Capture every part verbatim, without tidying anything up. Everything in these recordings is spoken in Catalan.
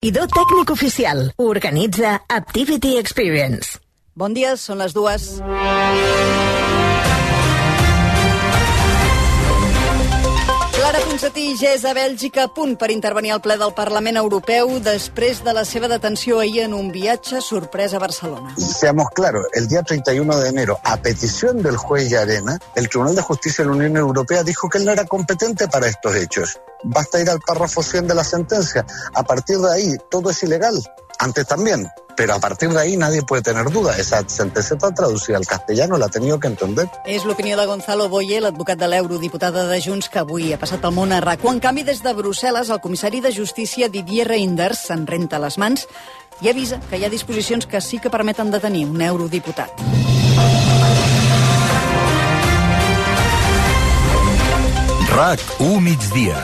Vestidor tècnic oficial. Organitza Activity Experience. Bon dia, són les dues. Clara Ponsatí ja és a Bèlgica a punt per intervenir al ple del Parlament Europeu després de la seva detenció ahir en un viatge sorpresa a Barcelona. Seamos claros, el día treinta y uno de enero, a petición del juez Llarena, el Tribunal de Justicia de la Unión Europea dijo que él no era competente para estos hechos. Basta ir al párrafo cien de la sentencia. A partir de ahí, todo es ilegal. Antes también. Pero a partir de ahí nadie puede tener duda. Esa sentencia está traducida al castellano, la ha tenido que entender. És l'opinió de Gonzalo Boye, l'advocat de l'eurodiputada de Junts, que avui ha passat pel món a RAC. En canvi, des de Brussel·les, el comissari de Justícia Didier Reynders se'n renta les mans i avisa que hi ha disposicions que sí que permeten detenir un eurodiputat. RAC u migdia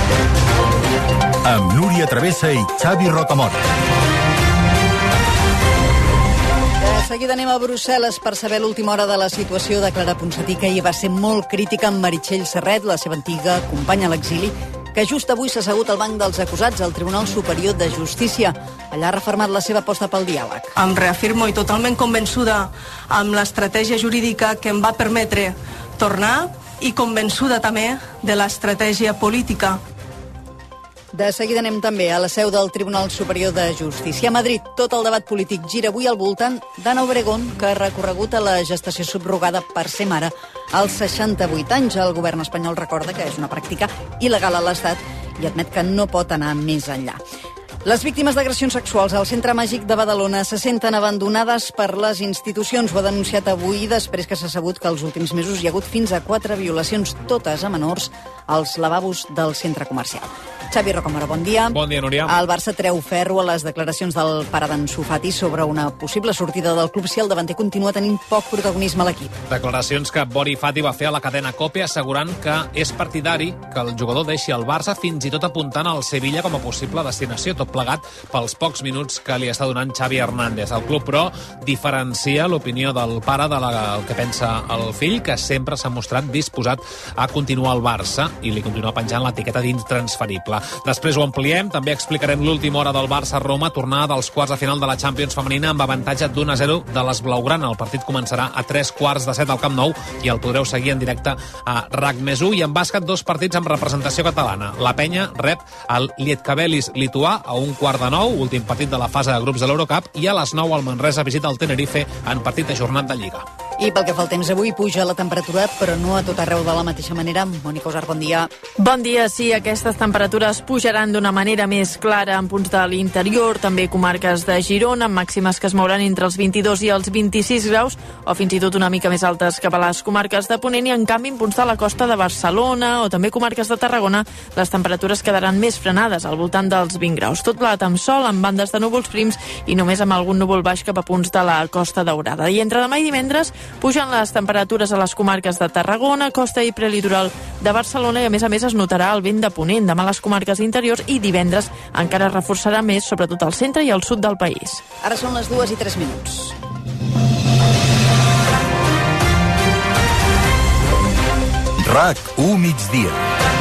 amb Núria Travessa i Xavi Rocamora. De seguida anem a Brussel·les per saber l'última hora de la situació de Clara Ponsatí, que ahir va ser molt crítica amb Meritxell Serret, la seva antiga companya a l'exili, que just avui s'ha assegut al banc dels acusats al Tribunal Superior de Justícia. Allà ha refermat la seva aposta pel diàleg. Em reafirmo i totalment convençuda amb l'estratègia jurídica que em va permetre tornar i convençuda també de l'estratègia política. De seguida anem també a la seu del Tribunal Superior de Justícia. A Madrid, tot el debat polític gira avui al voltant d'Anna Obregón, que ha recorregut a la gestació subrogada per ser mare als seixanta-vuit anys. El govern espanyol recorda que és una pràctica il·legal a l'Estat i admet que no pot anar més enllà. Les víctimes d'agressions sexuals al Centre Màgic de Badalona se senten abandonades per les institucions. Ho ha denunciat avui després que s'ha sabut que els últims mesos hi ha hagut fins a quatre violacions, totes a menors, als lavabos del centre comercial. Xavi Rocamora, bon dia. Bon dia, Núria. El Barça treu ferro a les declaracions del pare d'Ansu Fati sobre una possible sortida del club si el davanter continua tenint poc protagonisme a l'equip. Declaracions que Bori Fati va fer a la cadena COPE assegurant que és partidari que el jugador deixi el Barça, fins i tot apuntant al Sevilla com a possible destinació, tot plegat pels pocs minuts que li està donant Xavi Hernández. El club, però, diferencia l'opinió del pare de la, el que pensa el fill, que sempre s'ha mostrat disposat a continuar al Barça i li continua penjant l'etiqueta d'intransferible. Després ho ampliem, també explicarem l'última hora del Barça-Roma, tornada dels quarts de final de la Champions femenina amb avantatge d'un a zero de les blaugrana. El partit començarà a tres quarts de set al Camp Nou i el podreu seguir en directe a RAC més u. I en bàsquet, dos partits amb representació catalana. La Penya rep el Lietkabelis lituà a un quart de nou, últim partit de la fase de grups de l'Eurocup, i a les nou el Manresa visita el Tenerife en partit ajornat de Lliga. I pel que fa al temps, avui puja la temperatura, però no a tot arreu de la mateixa manera. Mònica Usar, bon dia. Bon dia, sí, aquestes temperatures pujaran d'una manera més clara en punts de l'interior, també comarques de Girona, amb màximes que es mouran entre els vint-i-dos i els vint-i-sis graus, o fins i tot una mica més altes cap a les comarques de Ponent, i en canvi en punts de la costa de Barcelona o també comarques de Tarragona, les temperatures quedaran més frenades, al voltant dels vint graus. Tot blat amb sol, amb bandes de núvols prims i només amb algun núvol baix cap a punts de la Costa Daurada. I entre demà i divendres pugen les temperatures a les comarques de Tarragona, costa i prelitoral de Barcelona, i a més a més es notarà el vent de ponent demà a les comarques interiors, i divendres encara es reforçarà més, sobretot al centre i al sud del país. Ara són les dues i tres minuts. RAC u migdia.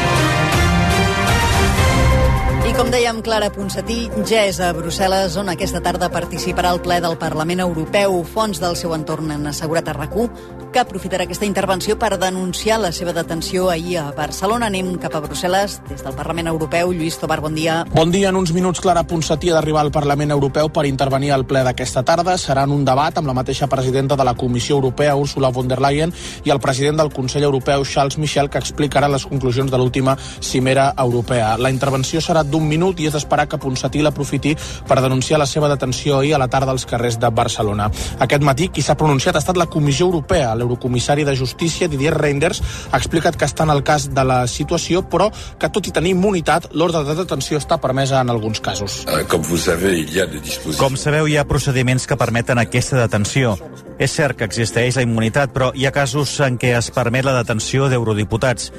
I com dèiem, Clara Ponsatí ja és a Brussel·les, on aquesta tarda participarà al ple del Parlament Europeu. Fonts del seu entorn han assegurat a RAC u que aprofitarà aquesta intervenció per denunciar la seva detenció ahir a Barcelona. Anem cap a Brussel·les, des del Parlament Europeu. Lluís Tobar, bon dia. Bon dia. En uns minuts, Clara Ponsatí ha d'arribar al Parlament Europeu per intervenir al ple d'aquesta tarda. Serà en un debat amb la mateixa presidenta de la Comissió Europea, Ursula von der Leyen, i el president del Consell Europeu, Charles Michel, que explicarà les conclusions de l'última cimera europea. La intervenció serà d'un minut i és d'esperar que Ponsatí l'aprofiti per denunciar la seva detenció ahir a la tarda als carrers de Barcelona. Aquest matí, qui s'ha pronunciat ha estat la Comissió Europea. L'eurocomissari de Justícia, Didier Reynders, ha explicat que està en el cas de la situació, però que, tot i tenir immunitat, l'ordre de detenció està permesa en alguns casos. Com sabeu, hi ha procediments que permeten aquesta detenció. És cert que existeix la immunitat, però hi ha casos en què es permet la detenció d'eurodiputats.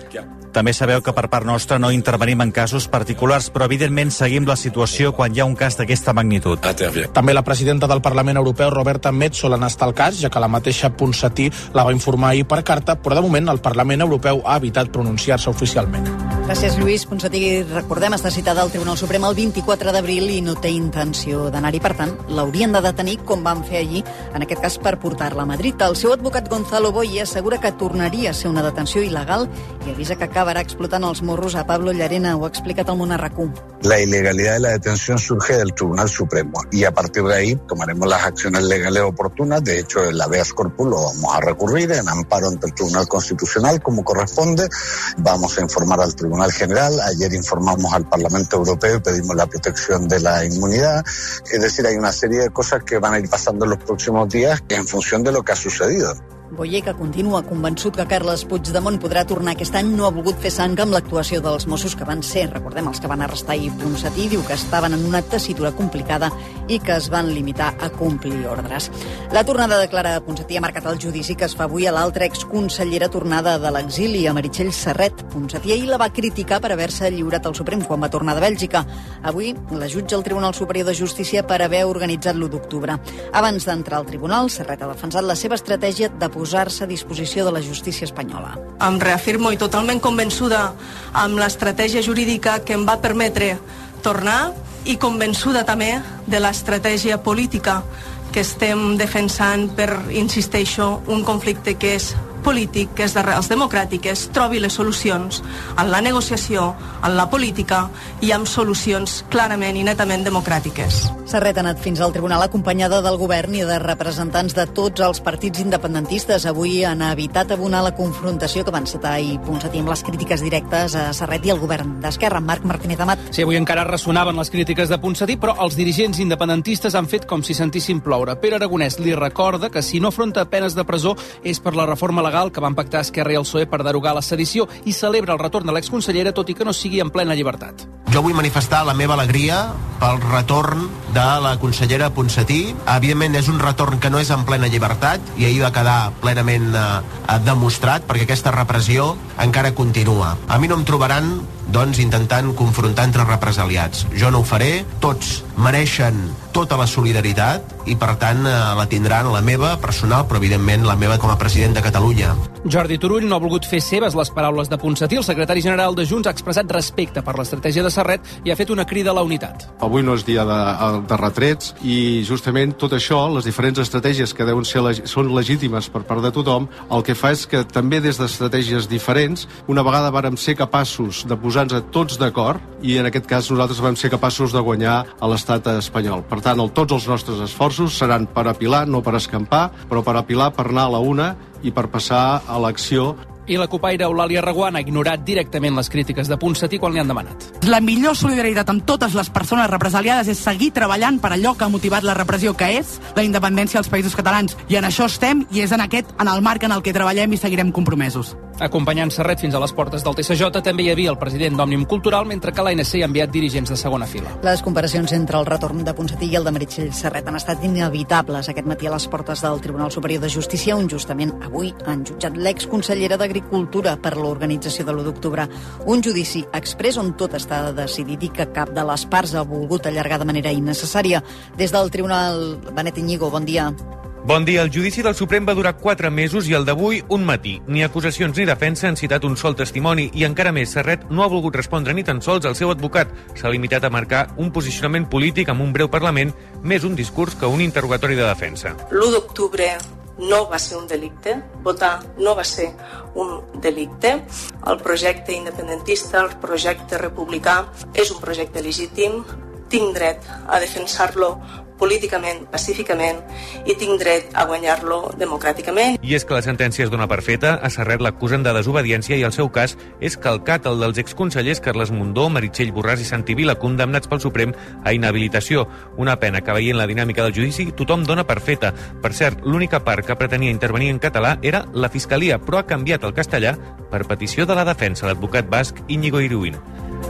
També sabeu que per part nostra no intervenim en casos particulars, però evidentment seguim la situació quan hi ha un cas d'aquesta magnitud. També la presidenta del Parlament Europeu, Roberta Metsola, n'està al cas, ja que la mateixa Ponsatí la va informar ahir per carta, però de moment el Parlament Europeu ha evitat pronunciar-se oficialment. Gràcies, Lluís. Ponsatí, recordem, està citada al Tribunal Suprem el vint-i-quatre d'abril i no té intenció d'anar-hi. Per tant, l'haurien de detenir, com van fer allí, en aquest cas per portar-la a Madrid. El seu advocat Gonzalo Boye assegura que tornaria a ser una detenció il·legal i avisa que acabarà explotant els morros a Pablo Llarena. Ho ha explicat el Món a RAC u. La ilegalidad de la detención surge del Tribunal Supremo y a partir de ahí tomaremos las acciones legales oportunas. De hecho, el habeas corpus lo vamos a recurrir en amparo ante el Tribunal Constitucional como corresponde. Vamos a informar al Tribunal General. Ayer informamos al Parlamento Europeo y pedimos la protección de la inmunidad. Es decir, hay una serie de cosas que van a ir pasando en los próximos días en función de lo que ha sucedido. Boye, que continua convençut que Carles Puigdemont podrà tornar aquest any, no ha volgut fer sang amb l'actuació dels Mossos, que van ser, recordem, els que van arrestar i Ponsatí. Diu que estaven en una tessitura complicada i que es van limitar a complir ordres. La tornada de Clara Ponsatí ha marcat el judici que es fa avui a l'altra exconsellera tornada de l'exili, a Meritxell Serret. Ponsatí ahir la va criticar per haver-se lliurat al Suprem quan va tornar de Bèlgica. Avui la jutja al Tribunal Superior de Justícia per haver organitzat l'u d'octubre. Abans d'entrar al tribunal, Serret ha defensat la seva estratègia de posar-se a disposició de la justícia espanyola. Em reafirmo i totalment convençuda amb l'estratègia jurídica que em va permetre tornar i convençuda també de l'estratègia política que estem defensant per, insisteixo, un conflicte que és polític, que és d'arrels democràtiques, trobi les solucions en la negociació, en la política i amb solucions clarament i netament democràtiques. Serret ha anat fins al tribunal acompanyada del govern i de representants de tots els partits independentistes. Avui han evitat abonar la confrontació que van encetar i Ponsatí amb les crítiques directes a Serret i al govern d'Esquerra. Marc Martínez Amat. Sí, avui encara ressonaven les crítiques de Ponsatí, però els dirigents independentistes han fet com si sentissin ploure. Pere Aragonès li recorda que si no afronta penes de presó és per la reforma legal que van pactar Esquerra i el P S O E per derogar la sedició i celebra el retorn de l'exconsellera, tot i que no sigui en plena llibertat. Jo vull manifestar la meva alegria pel retorn de la consellera Ponsatí. Evidentment és un retorn que no és en plena llibertat i ahir va quedar plenament eh, demostrat perquè aquesta repressió encara continua. A mi no em trobaran doncs intentant confrontar entre represaliats. Jo no ho faré, tots mereixen tota la solidaritat i per tant eh, la tindran la meva personal, però evidentment la meva com a president de Catalunya. Jordi Turull no ha volgut fer seves les paraules de Ponsatí. El secretari general de Junts ha expressat respecte per l'estratègia de Serret i ha fet una crida a la unitat. Avui no és dia de, de retrets i justament tot això, les diferents estratègies que deuen ser són legítimes per part de tothom, el que fa és que també des d'estratègies diferents, una vegada vàrem ser capaços de posar-nos a tots d'acord i en aquest cas nosaltres vam ser capaços de guanyar a l'estat espanyol. Per tant, el, tots els nostres esforços seran per apilar, no per escampar, però per apilar, per anar a la una i per passar a l'acció. I la copaire Eulàlia Reguant ha ignorat directament les crítiques de Ponsatí quan li han demanat. La millor solidaritat amb totes les persones represaliades és seguir treballant per allò que ha motivat la repressió, que és la independència dels països catalans. I en això estem i és en aquest, en el marc en el que treballem i seguirem compromesos. Acompanyant Serret fins a les portes del T S J també hi havia el president d'Òmnium Cultural, mentre que l'A N C ha enviat dirigents de segona fila. Les comparacions entre el retorn de Ponsatí i el de Meritxell Serret han estat inevitables aquest matí a les portes del Tribunal Superior de Justícia, on justament avui han jutjat l'exconsellera d'Agricultura per l'organització de l'u d'octubre. Un judici exprés on tot està decidit i que cap de les parts ha volgut allargar de manera innecessària. Des del Tribunal, Benet Iñigo, bon dia. Bon dia. El judici del Suprem va durar quatre mesos i el d'avui un matí. Ni acusacions ni defensa han citat un sol testimoni i encara més, Serret no ha volgut respondre ni tan sols al seu advocat. S'ha limitat a marcar un posicionament polític amb un breu parlament, més un discurs que un interrogatori de defensa. l'u d'octubre no va ser un delicte, votar no va ser un delicte. El projecte independentista, el projecte republicà, és un projecte legítim. Tinc dret a defensar-lo políticament, pacíficament, i tinc dret a guanyar-lo democràticament. I és que la sentència es dona per feta, a Serret l'acusen de desobediència i el seu cas és calcat el dels exconsellers Carles Mundó, Meritxell Borràs i Santi Vila, condemnats pel Suprem a inhabilitació. Una pena que, veient la dinàmica del judici, tothom dona per feta. Per cert, l'única part que pretenia intervenir en català era la Fiscalia, però ha canviat al castellà per petició de la defensa, l'advocat basc Íñigo Iruín.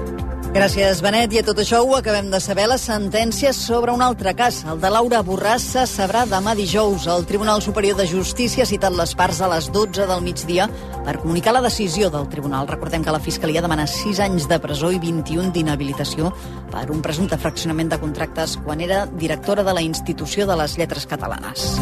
Gràcies, Benet. I a tot això ho acabem de saber. La sentència sobre un altre cas, el de Laura Borràs, sabrà demà dijous. El Tribunal Superior de Justícia ha citat les parts a les dotze del migdia per comunicar la decisió del tribunal. Recordem que la Fiscalia demana sis anys de presó i vint-i-un d'inhabilitació per un presumpte fraccionament de contractes quan era directora de la Institució de les Lletres Catalanes.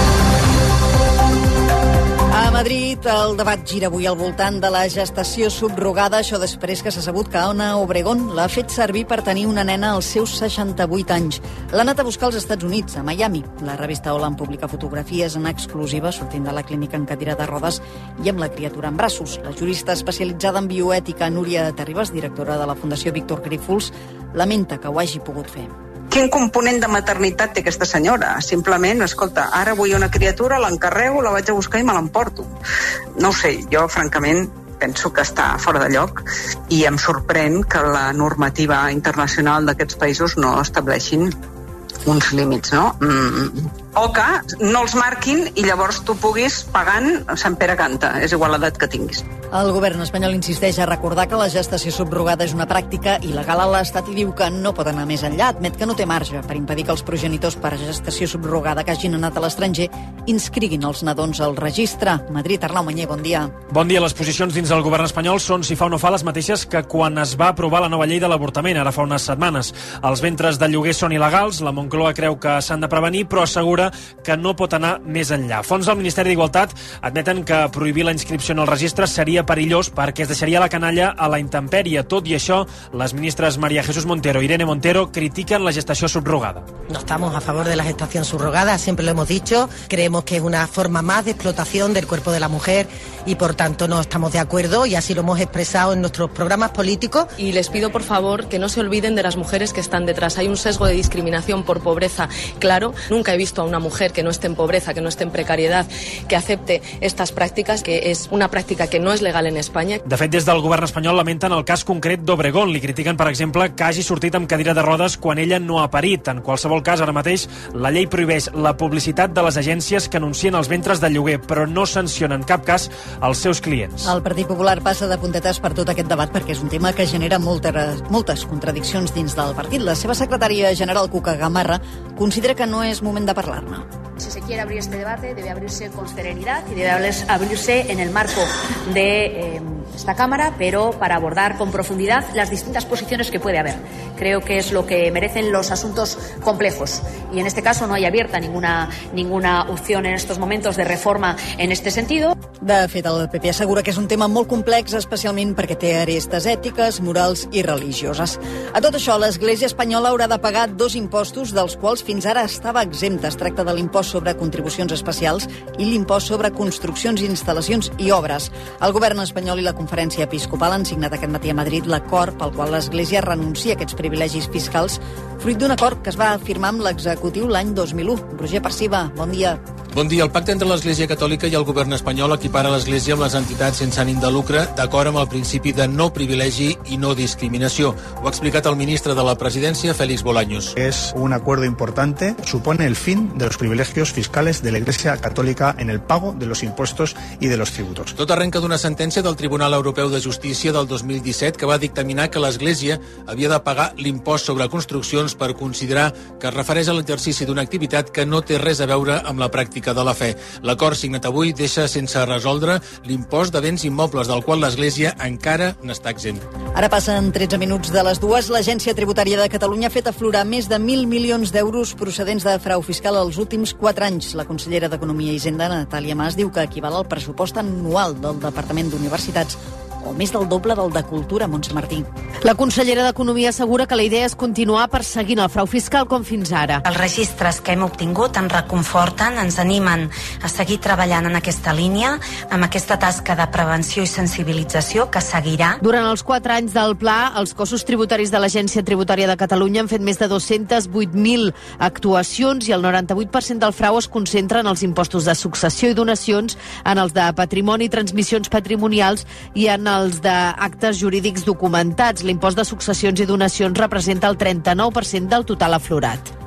A Madrid, el debat gira avui al voltant de la gestació subrogada, això després que s'ha sabut que Ana Obregón l'ha fet servir per tenir una nena als seus seixanta-vuit anys. L'ha anat a buscar als Estats Units, a Miami. La revista Hola en publica fotografies en exclusiva sortint de la clínica en cadira de rodes i amb la criatura en braços. La jurista especialitzada en bioètica, Núria Terribas, directora de la Fundació Víctor Grífols, lamenta que ho hagi pogut fer. Quin component de maternitat té aquesta senyora? Simplement, escolta, ara vull una criatura, l'encarrego, la vaig a buscar i me l'emporto. No ho sé, jo francament penso que està fora de lloc i em sorprèn que la normativa internacional d'aquests països no estableixin uns límits, no? Mm. O que no els marquin i llavors tu puguis pagant Sant Pere canta, és igual l'edat que tinguis. El govern espanyol insisteix a recordar que la gestació subrogada és una pràctica il·legal a l'Estat i diu que no pot anar més enllà. Admet que no té marge per impedir que els progenitors per gestació subrogada que hagin anat a l'estranger inscriguin els nadons al registre. Madrid, Arnau Manyer, bon dia. Bon dia. Les posicions dins del govern espanyol són, si fa o no fa, les mateixes que quan es va aprovar la nova llei de l'avortament, ara fa unes setmanes. Els ventres de lloguer són il·legals, la Moncloa creu que s'han de prevenir, però assegura que no pot anar més enllà. Fons del Ministeri d'Igualtat admeten que prohibir la inscripció en el registre seria perillós perquè es deixaria la canalla a la intempèrie. Tot i això, les ministres María Jesús Montero i Irene Montero critiquen la gestació subrogada. No estamos a favor de la gestación subrogada, siempre lo hemos dicho. Creemos que es una forma más de explotación del cuerpo de la mujer y por tanto no estamos de acuerdo y así lo hemos expresado en nuestros programas políticos. Y les pido por favor que no se olviden de las mujeres que están detrás. Hay un sesgo de discriminación por pobreza claro. Nunca he visto a una mujer que no esté en pobreza, que no esté en precariedad, que acepte estas prácticas, que es una práctica que no es legal en Espanya. De fet, des del govern espanyol lamenten el cas concret d'Obregón. Li critiquen, per exemple, que hagi sortit amb cadira de rodes quan ella no ha parit. En qualsevol cas, ara mateix, la llei prohibeix la publicitat de les agències que anuncien els ventres de lloguer, però no sanciona en cap cas els seus clients. El Partit Popular passa de puntetes per tot aquest debat perquè és un tema que genera moltes, moltes contradiccions dins del partit. La seva secretària general, Cuca Gamarra, considera que no és moment de parlar-ne. Si se quiere abrir este debate, debe abrirse con serenidad y debe abrirse en el marco de eh, esta Cámara, pero para abordar con profundidad las distintas posiciones que puede haber. Creo que es lo que merecen los asuntos complejos. Y en este caso no hay abierta ninguna, ninguna opción en estos momentos de reforma en este sentido. De fet, el P P assegura que és un tema molt complex, especialment perquè té arestes ètiques, morals i religioses. A tot això, l'Església espanyola haurà de pagar dos impostos dels quals fins ara estava exempta. Es tracta de l'impost sobre contribucions especials i l'impost sobre construccions, instal·lacions i obres. El govern espanyol i la Conferència Episcopal han signat aquest matí a Madrid l'acord pel qual l'Església renuncia a aquests privilegis fiscals, fruit d'un acord que es va firmar amb l'executiu l'any dos mil u. Roger Perciba, bon dia. Bon dia. El pacte entre l'Església Catòlica i el govern espanyol equipara l'Església amb les entitats sense ànim de lucre, d'acord amb el principi de no privilegi i no discriminació. Ho ha explicat el ministre de la Presidència, Félix Bolaños. Es un acuerdo importante, supone el fin de los privilegios fiscales de la Iglesia Católica en el pago de los impuestos y de los tributos. Tot arrenca d'una sentència del Tribunal Europeu de Justícia del dos mil disset que va dictaminar que l'Església havia de pagar l'impost sobre construccions per considerar que es refereix a l'exercici d'una activitat que no té res a veure amb la pràctica de la fe. L'acord signat avui deixa sense resoldre l'impost de béns immobles, del qual l'Església encara n'està exempt. Ara passen tretze minuts de les dues. L'Agència Tributària de Catalunya ha fet aflorar més de mil milions d'euros procedents de frau fiscal els últims quatre anys. La consellera d'Economia i Hisenda, Natàlia Mas, diu que equival al pressupost anual del Departament d'Universitats o més del doble del de Cultura, Montse Martí. La consellera d'Economia assegura que la idea és continuar perseguint el frau fiscal com fins ara. Els registres que hem obtingut ens reconforten, ens animen a seguir treballant en aquesta línia, amb aquesta tasca de prevenció i sensibilització que seguirà. Durant els quatre anys del pla, els cossos tributaris de l'Agència Tributària de Catalunya han fet més de dos-cents vuit mil actuacions i el noranta-vuit per cent del frau es concentra en els impostos de successió i donacions, en els de patrimoni i transmissions patrimonials i en els d'actes jurídics documentats. L'impost de successions i donacions representa el trenta-nou per cent del total aflorat.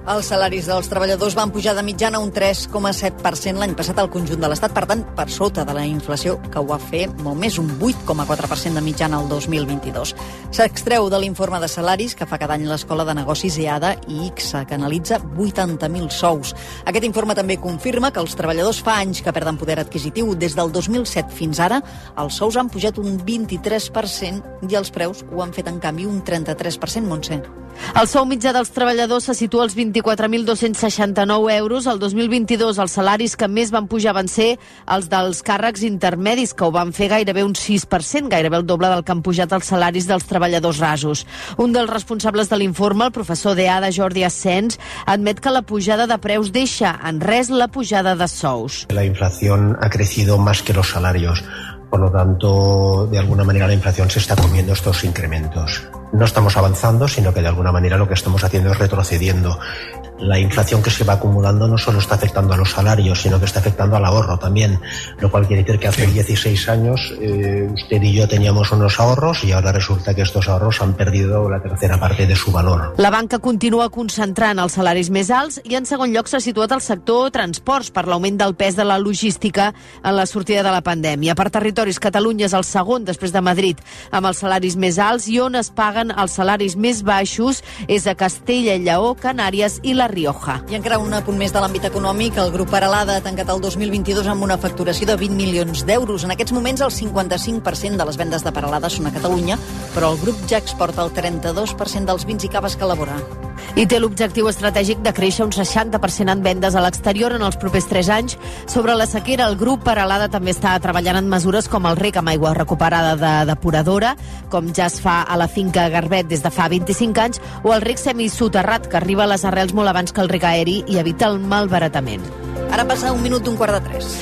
Els salaris dels treballadors van pujar de mitjana un tres coma set per cent l'any passat al conjunt de l'Estat, per tant, per sota de la inflació, que ho va fer molt més, un vuit coma quatre per cent de mitjana el dos mil vint-i-dos. S'extreu de l'informe de salaris que fa cada any l'Escola de Negocis E A D A i I C S A, que analitza vuitanta mil sous. Aquest informe també confirma que els treballadors fa anys que perden poder adquisitiu. Des del dos mil set fins ara, els sous han pujat un vint-i-tres per cent i els preus ho han fet, en canvi, un trenta-tres per cent, Montse. El sou mitjà dels treballadors se situa als vint-i-quatre mil dos-cents seixanta-nou euros. El dos mil vint-i-dos els salaris que més van pujar van ser els dels càrrecs intermedis, que ho van fer gairebé un sis per cent, gairebé el doble del que han pujat els salaris dels treballadors rasos. Un dels responsables de l'informe, el professor d'E A D A, Jordi Ascens, admet que la pujada de preus deixa en res la pujada de sous. La inflación ha crecido más que los salarios. Por lo tanto, de alguna manera la inflación se está comiendo estos incrementos. No estamos avanzando, sino que de alguna manera lo que estamos haciendo es retrocediendo. La inflación que se va acumulando no solo está afectando a los salarios, sino que está afectando al ahorro también, lo cual quiere decir que hace dieciséis años eh, usted y yo teníamos unos ahorros y ahora resulta que estos ahorros han perdido la tercera parte de su valor. La banca continua concentrant els salaris més alts i en segon lloc s'ha situat el sector transports per l'augment del pes de la logística en la sortida de la pandèmia. Per territoris, Catalunya és el segon després de Madrid amb els salaris més alts, i on es paguen els salaris més baixos és a Castella i Lleó, Canàries i la Rioja. I encara un apunt més de l'àmbit econòmic. El grup Peralada ha tancat el dos mil vint-i-dos amb una facturació de vint milions d'euros. En aquests moments el cinquanta-cinc per cent de les vendes de Peralada són a Catalunya, però el grup ja exporta el trenta-dos per cent dels vins i caves que elabora. I té l'objectiu estratègic de créixer un seixanta per cent en vendes a l'exterior en els propers tres anys. Sobre la sequera, el grup Peralada també està treballant en mesures com el rec amb aigua recuperada de depuradora, com ja es fa a la finca Garbet des de fa vint-i-cinc anys, o el rec semisoterrat, que arriba a les arrels molt abans que el rec aeri i evita el malbaratament. Ara passa un minut d'un quart de tres.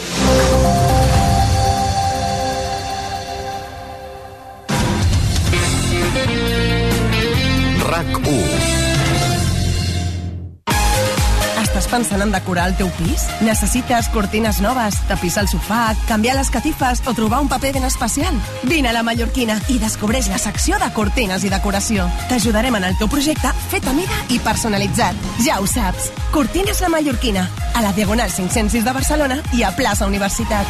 RAC u. Estàs pensant en decorar el teu pis? Necessites cortines noves, tapissar el sofà, canviar les catifes o trobar un paper ben especial? Vine a la Mallorquina i descobreix la secció de cortines i decoració. T'ajudarem en el teu projecte fet a mida i personalitzat. Ja ho saps. Cortines la Mallorquina, a la Diagonal cinc-cents sis de Barcelona i a plaça Universitat.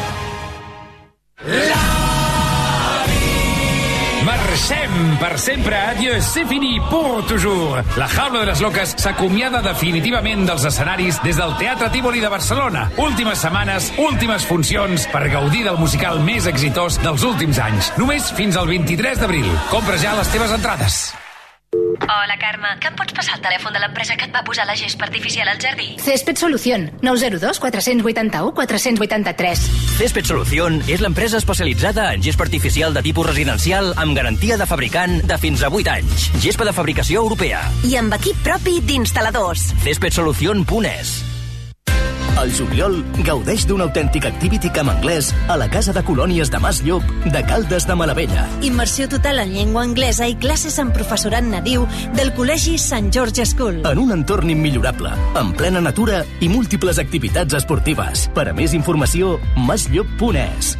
Marxem per sempre, adieu, c'est fini pour toujours. La Jaula de les Loques s'acomiada definitivament dels escenaris des del Teatre Tívoli de Barcelona. Últimes setmanes, últimes funcions per gaudir del musical més exitós dels últims anys. Només fins al vint-i-tres d'abril. Compra ja les teves entrades. Hola, Carme. Que em pots passar el telèfon de l'empresa que et va posar la gespa artificial al jardí? Césped Solución, nou zero dos quatre vuit u quatre vuit tres. Césped Solución és l'empresa especialitzada en gespa artificial de tipus residencial amb garantia de fabricant de fins a vuit anys. Gespa de fabricació europea. I amb equip propi d'instal·ladors. césped solución punt es. Al juliol, gaudeix d'un autèntic activity camp anglès a la Casa de Colònies de Mas Llop de Caldes de Malavella. Immersió total en llengua anglesa i classes amb professorat nadiu del Col·legi Sant George School. En un entorn immillorable, en plena natura i múltiples activitats esportives. Per a més informació, masllop punt es.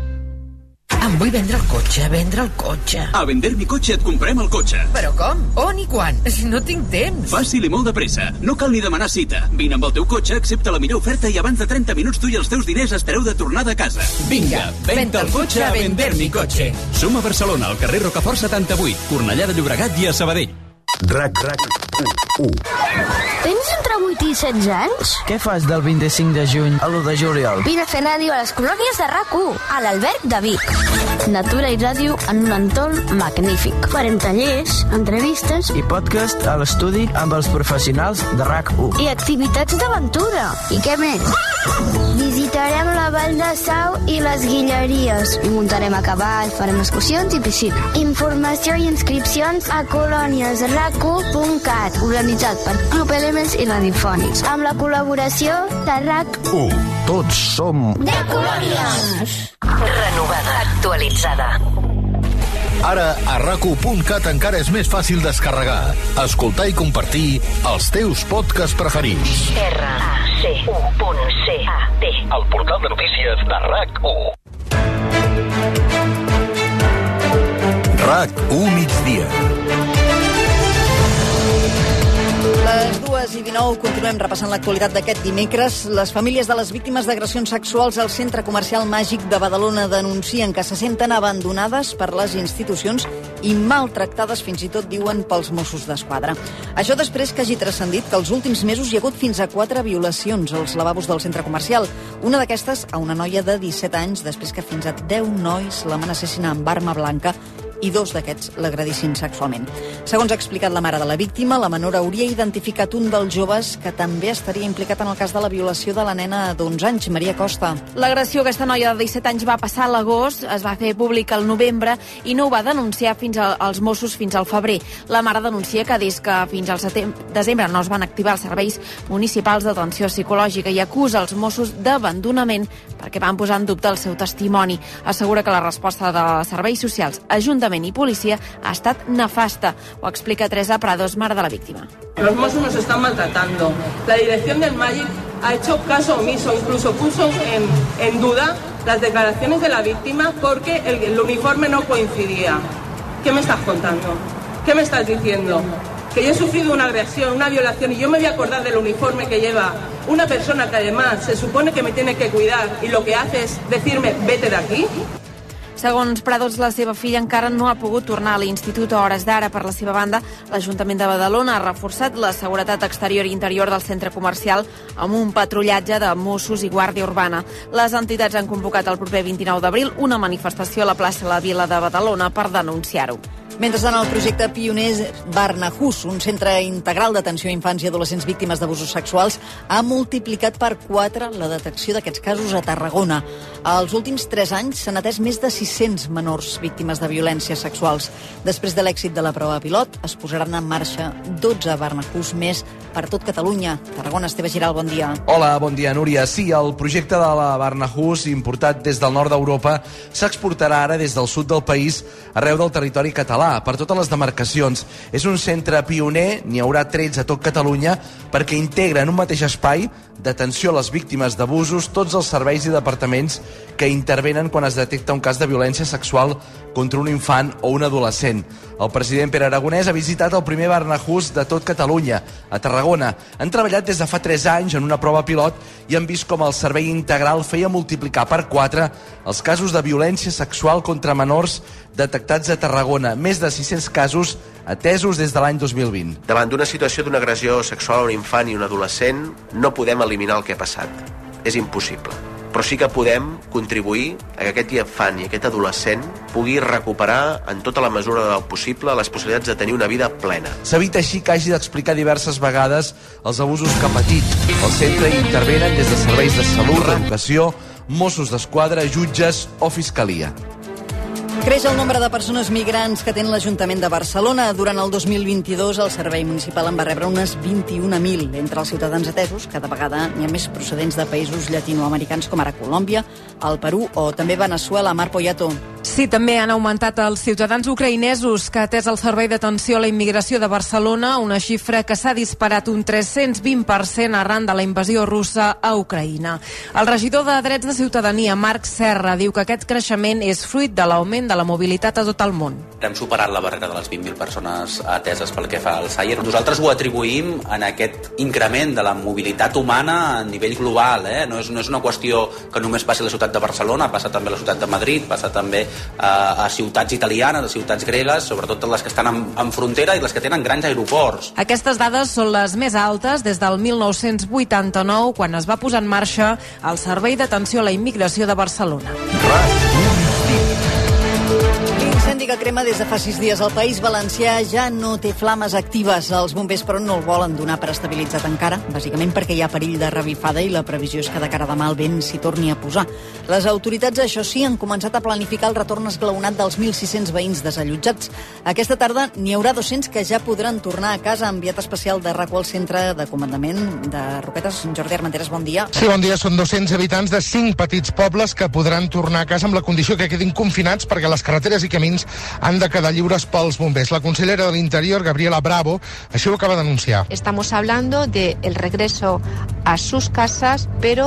Em vull vendre el cotxe, vendre el cotxe. A Vender mi cotxe et comprem el cotxe. Però com? On i quan? Si no tinc temps. Fàcil i molt de pressa. No cal ni demanar cita. Vine amb el teu cotxe, accepta la millor oferta i abans de trenta minuts tu i els teus diners estareu de tornada a casa. Vinga, venta el cotxe a Vender mi cotxe. Som a Barcelona, al carrer Rocafort setanta-vuit, Cornellà de Llobregat i a Sabadell. RAC, RAC, u. Tens entre vuit i setze anys? Què fas del vint-i-cinc de juny a l'u de juliol? Vine a fer ràdio a les colònies de RAC u, a l'Alberg de Vic. Natura i ràdio en un entorn magnífic. Farem tallers, entrevistes i podcast a l'estudi amb els professionals de RAC u. I activitats d'aventura. I què més? Visitarem la Vall de Sau i les Guilleries. I muntarem a cavall, farem excursions i piscina. Informació i inscripcions a colònies rac u punt cat, organitzat per Club Elements i Radiofònics, amb la col·laboració de RAC u. Tots som... de Colònies! Renovada, actualitzada. Ara, a rac u punt cat encara és més fàcil descarregar, escoltar i compartir els teus podcasts preferits. R A C U punt C A T, el portal de notícies de RAC u. RAC u migdia. Les dues dues i dinou, continuem repassant l'actualitat d'aquest dimecres. Les famílies de les víctimes d'agressions sexuals al Centre Comercial Màgic de Badalona denuncien que se senten abandonades per les institucions i maltractades, fins i tot diuen, pels Mossos d'Esquadra. Això després que hagi transcendit que els últims mesos hi ha hagut fins a quatre violacions als lavabos del centre comercial. Una d'aquestes a una noia de disset anys, després que fins a deu nois l'amenacessin amb arma blanca i dos d'aquests l'agredissin sexualment. Segons ha explicat la mare de la víctima, la menor hauria identificat un dels joves que també estaria implicat en el cas de la violació de la nena d'onze anys, Maria Costa. L'agressió a aquesta noia de disset anys va passar a l'agost, es va fer públic al novembre i no ho va denunciar fins als Mossos fins al febrer. La mare denuncia que des que fins al desembre no es van activar els serveis municipals d'atenció psicològica i acusa els Mossos d'abandonament perquè van posar en dubte el seu testimoni. Assegura que la resposta de serveis socials, Ajuntament i policia ha estat nefasta. Ho explica Teresa Prados, mare de la víctima. Los Mossos nos están maltratando. La dirección del Magic ha hecho caso omiso, incluso puso en, en duda las declaraciones de la víctima porque el, el uniforme no coincidía. ¿Qué me estás contando? ¿Qué me estás diciendo? Que yo he sufrido una agresión, una violación, y yo me voy a acordar del uniforme que lleva una persona que además se supone que me tiene que cuidar y lo que hace es decirme, vete de aquí. Segons Prados, la seva filla encara no ha pogut tornar a l'institut a hores d'ara. Per la seva banda, l'Ajuntament de Badalona ha reforçat la seguretat exterior i interior del centre comercial amb un patrullatge de Mossos i Guàrdia Urbana. Les entitats han convocat el proper vint-i-nou d'abril una manifestació a la plaça La Vila de Badalona per denunciar-ho. Mentrestant, el projecte pioner Barnahus, un centre integral d'atenció a infants i adolescents víctimes d'abusos sexuals, ha multiplicat per quatre la detecció d'aquests casos a Tarragona. Els últims tres anys s'han atès més de sis-cents menors víctimes de violències sexuals. Després de l'èxit de la prova pilot, es posaran en marxa dotze Barnahus més per tot Catalunya. Tarragona, Esteve Giral, bon dia. Hola, bon dia, Núria. Sí, el projecte de la Barnahus, importat des del nord d'Europa, s'exportarà ara des del sud del país arreu del territori català, per totes les demarcacions. És un centre pioner, n'hi haurà tretze a tot Catalunya, perquè integra en un mateix espai d'atenció a les víctimes d'abusos tots els serveis i departaments que intervenen quan es detecta un cas de violència sexual contra un infant o un adolescent. El president Pere Aragonès ha visitat el primer Barnahus de tot Catalunya, a Tarragona. Han treballat des de fa tres anys en una prova pilot i han vist com el servei integral feia multiplicar per quatre els casos de violència sexual contra menors detectats a Tarragona. Més de sis-cents casos atesos des de l'any dos mil vint. Davant d'una situació d'una agressió sexual a un infant i un adolescent, no podem eliminar el que ha passat. És impossible. Però sí que podem contribuir a que aquest infant i aquest adolescent pugui recuperar en tota la mesura del possible les possibilitats de tenir una vida plena. S'evita així que hagi d'explicar diverses vegades els abusos que ha patit. Al centre intervenen des de serveis de salut, d'educació, Mossos d'Esquadra, jutges o Fiscalia. Creix el nombre de persones migrants que atén l'Ajuntament de Barcelona. Durant el dos mil vint-i-dos, el Servei Municipal en va rebre unes vint-i-un mil. Entre els ciutadans atesos, cada vegada n'hi ha més procedents de països llatinoamericans com ara Colòmbia, el Perú o també Veneçuela. Mar Poyato. Sí, també han augmentat els ciutadans ucraïnesos que ha atès el Servei d'Atenció a la Immigració de Barcelona, una xifra que s'ha disparat un tres-cents vint per cent arran de la invasió russa a Ucraïna. El regidor de Drets de Ciutadania, Marc Serra, diu que aquest creixement és fruit de l'augment de la mobilitat a tot el món. Hem superat la barrera de les vint mil persones ateses pel que fa al S A I R. Nosaltres ho atribuïm en aquest increment de la mobilitat humana a nivell global. Eh? No, és, no és una qüestió que només passi a la ciutat de Barcelona, passa també a la ciutat de Madrid, passa també a, a ciutats italianes, a ciutats gregues, sobretot les que estan en, en frontera i les que tenen grans aeroports. Aquestes dades són les més altes des del mil nou-cents vuitanta-nou, quan es va posar en marxa el Servei d'Atenció a la Immigració de Barcelona. L'incendi que crema des de fa sis dies al País Valencià ja no té flames actives. Els bombers, però, no el volen donar per estabilitzat encara, bàsicament perquè hi ha perill de revifada i la previsió és que de cara a demà el vent s'hi torni a posar. Les autoritats, això sí, han començat a planificar el retorn esglaonat dels mil sis-cents veïns desallotjats. Aquesta tarda n'hi haurà dos-cents que ja podran tornar a casa. Enviat especial de RACU al centre de comandament de Roquetes, Jordi Armenteres, bon dia. Sí, bon dia. Són dos-cents habitants de cinc petits pobles que podran tornar a casa amb la condició que quedin confinats perquè les carreteres i camins han de quedar lliures pels bombers. La consellera de l'Interior, Gabriela Bravo, això ho acaba d'anunciar. Estamos hablando del regreso a sus casas, pero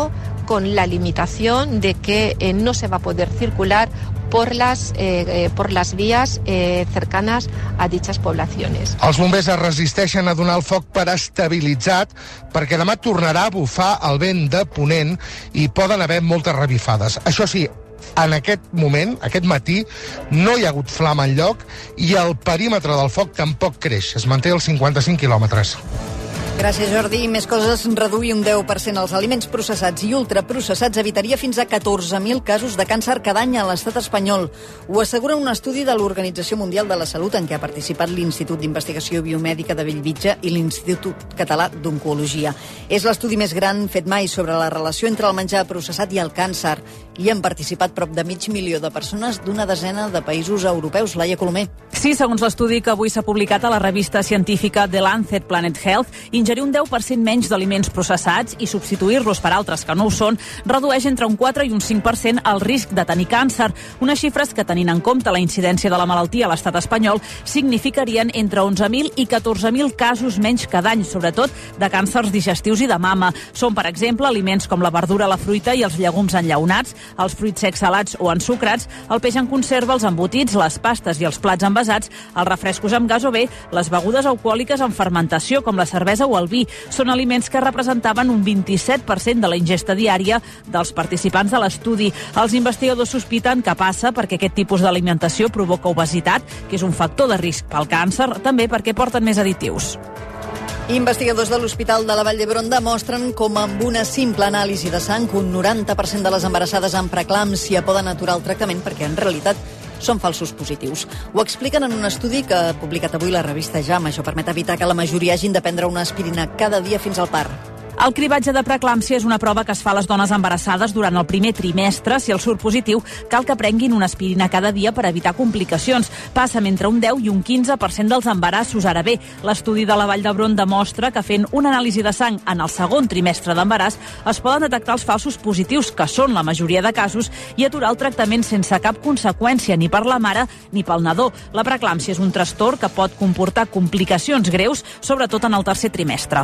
con la limitación de que eh, no se va a poder circular por las, eh, eh, por las vías eh, cercanas a dichas poblaciones. Els bombers es resisteixen a donar el foc per estabilitzat perquè demà tornarà a bufar el vent de ponent i poden haver moltes revifades. Això sí, en aquest moment, aquest matí, no hi ha hagut flama enlloc i el perímetre del foc tampoc creix. Es manté als cinquanta-cinc quilòmetres. Gràcies, Jordi. Més coses. Reduir un deu per cent els aliments processats i ultraprocessats evitaria fins a catorze mil casos de càncer cada any a l'estat espanyol. Ho assegura un estudi de l'Organització Mundial de la Salut en què ha participat l'Institut d'Investigació Biomèdica de Bellvitge i l'Institut Català d'Oncologia. És l'estudi més gran fet mai sobre la relació entre el menjar processat i el càncer. Hi han participat prop de mig milió de persones d'una desena de països europeus. Laia Colomer. Sí, segons l'estudi que avui s'ha publicat a la revista científica The Lancet Planet Health, ingerir un deu per cent menys d'aliments processats i substituir-los per altres que no ho són redueix entre un quatre i un cinc per cent el risc de tenir càncer. Unes xifres que, tenint en compte la incidència de la malaltia a l'estat espanyol, significarien entre onze mil i catorze mil casos menys cada any, sobretot de càncers digestius i de mama. Són, per exemple, aliments com la verdura, la fruita i els llegums enllaunats, els fruits secs salats o ensucrats, el peix en conserva, els embotits, les pastes i els plats envasats, els refrescos amb gas o bé les begudes alcohòliques en fermentació, com la cervesa o el vi. Són aliments que representaven un vint-i-set per cent de la ingesta diària dels participants de l'estudi. Els investigadors sospiten que passa perquè aquest tipus d'alimentació provoca obesitat, que és un factor de risc pel càncer, també perquè porten més additius. Investigadors de l'Hospital de la Vall d'Hebron demostren com amb una simple anàlisi de sang un noranta per cent de les embarassades amb preeclàmpsia poden aturar el tractament perquè en realitat són falsos positius. Ho expliquen en un estudi que ha publicat avui la revista JAMA. Això permet evitar que la majoria hagin de prendre una aspirina cada dia fins al part. El cribatge de preeclàmpsia és una prova que es fa a les dones embarassades durant el primer trimestre. Si el surt positiu, cal que prenguin una aspirina cada dia per evitar complicacions. Passa entre un deu i un quinze per cent dels embarassos. Ara bé, l'estudi de la Vall d'Hebron demostra que fent una anàlisi de sang en el segon trimestre d'embaràs es poden detectar els falsos positius, que són la majoria de casos, i aturar el tractament sense cap conseqüència ni per la mare ni pel nadó. La preeclàmpsia és un trastorn que pot comportar complicacions greus, sobretot en el tercer trimestre.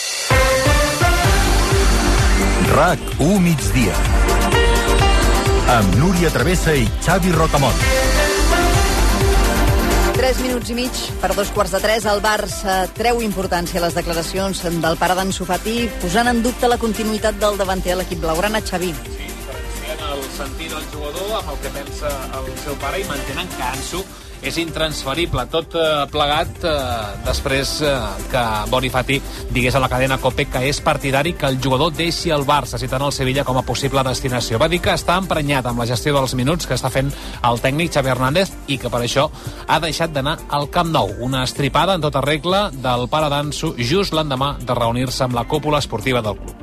RAC u migdia amb Núria Travessa i Xavi Rocamont. Tres minuts i mig per dos quarts de tres. El Barça treu importància a les declaracions del pare d'Ansu Fati, posant en dubte la continuïtat del davanter a l'equip blaugrana. Xavi. Sí, diferencien el sentit del jugador amb el que pensa el seu pare i mantenen que Ansu és intransferible. Tot eh, plegat eh, després eh, que Boni Fati digués a la cadena COPE que és partidari que el jugador deixi el Barça, citant el Sevilla com a possible destinació. Va dir que està emprenyat amb la gestió dels minuts que està fent el tècnic Xavi Hernández i que per això ha deixat d'anar al Camp Nou. Una estripada en tota regla del pare d'Ansu just l'endemà de reunir-se amb la cúpula esportiva del club.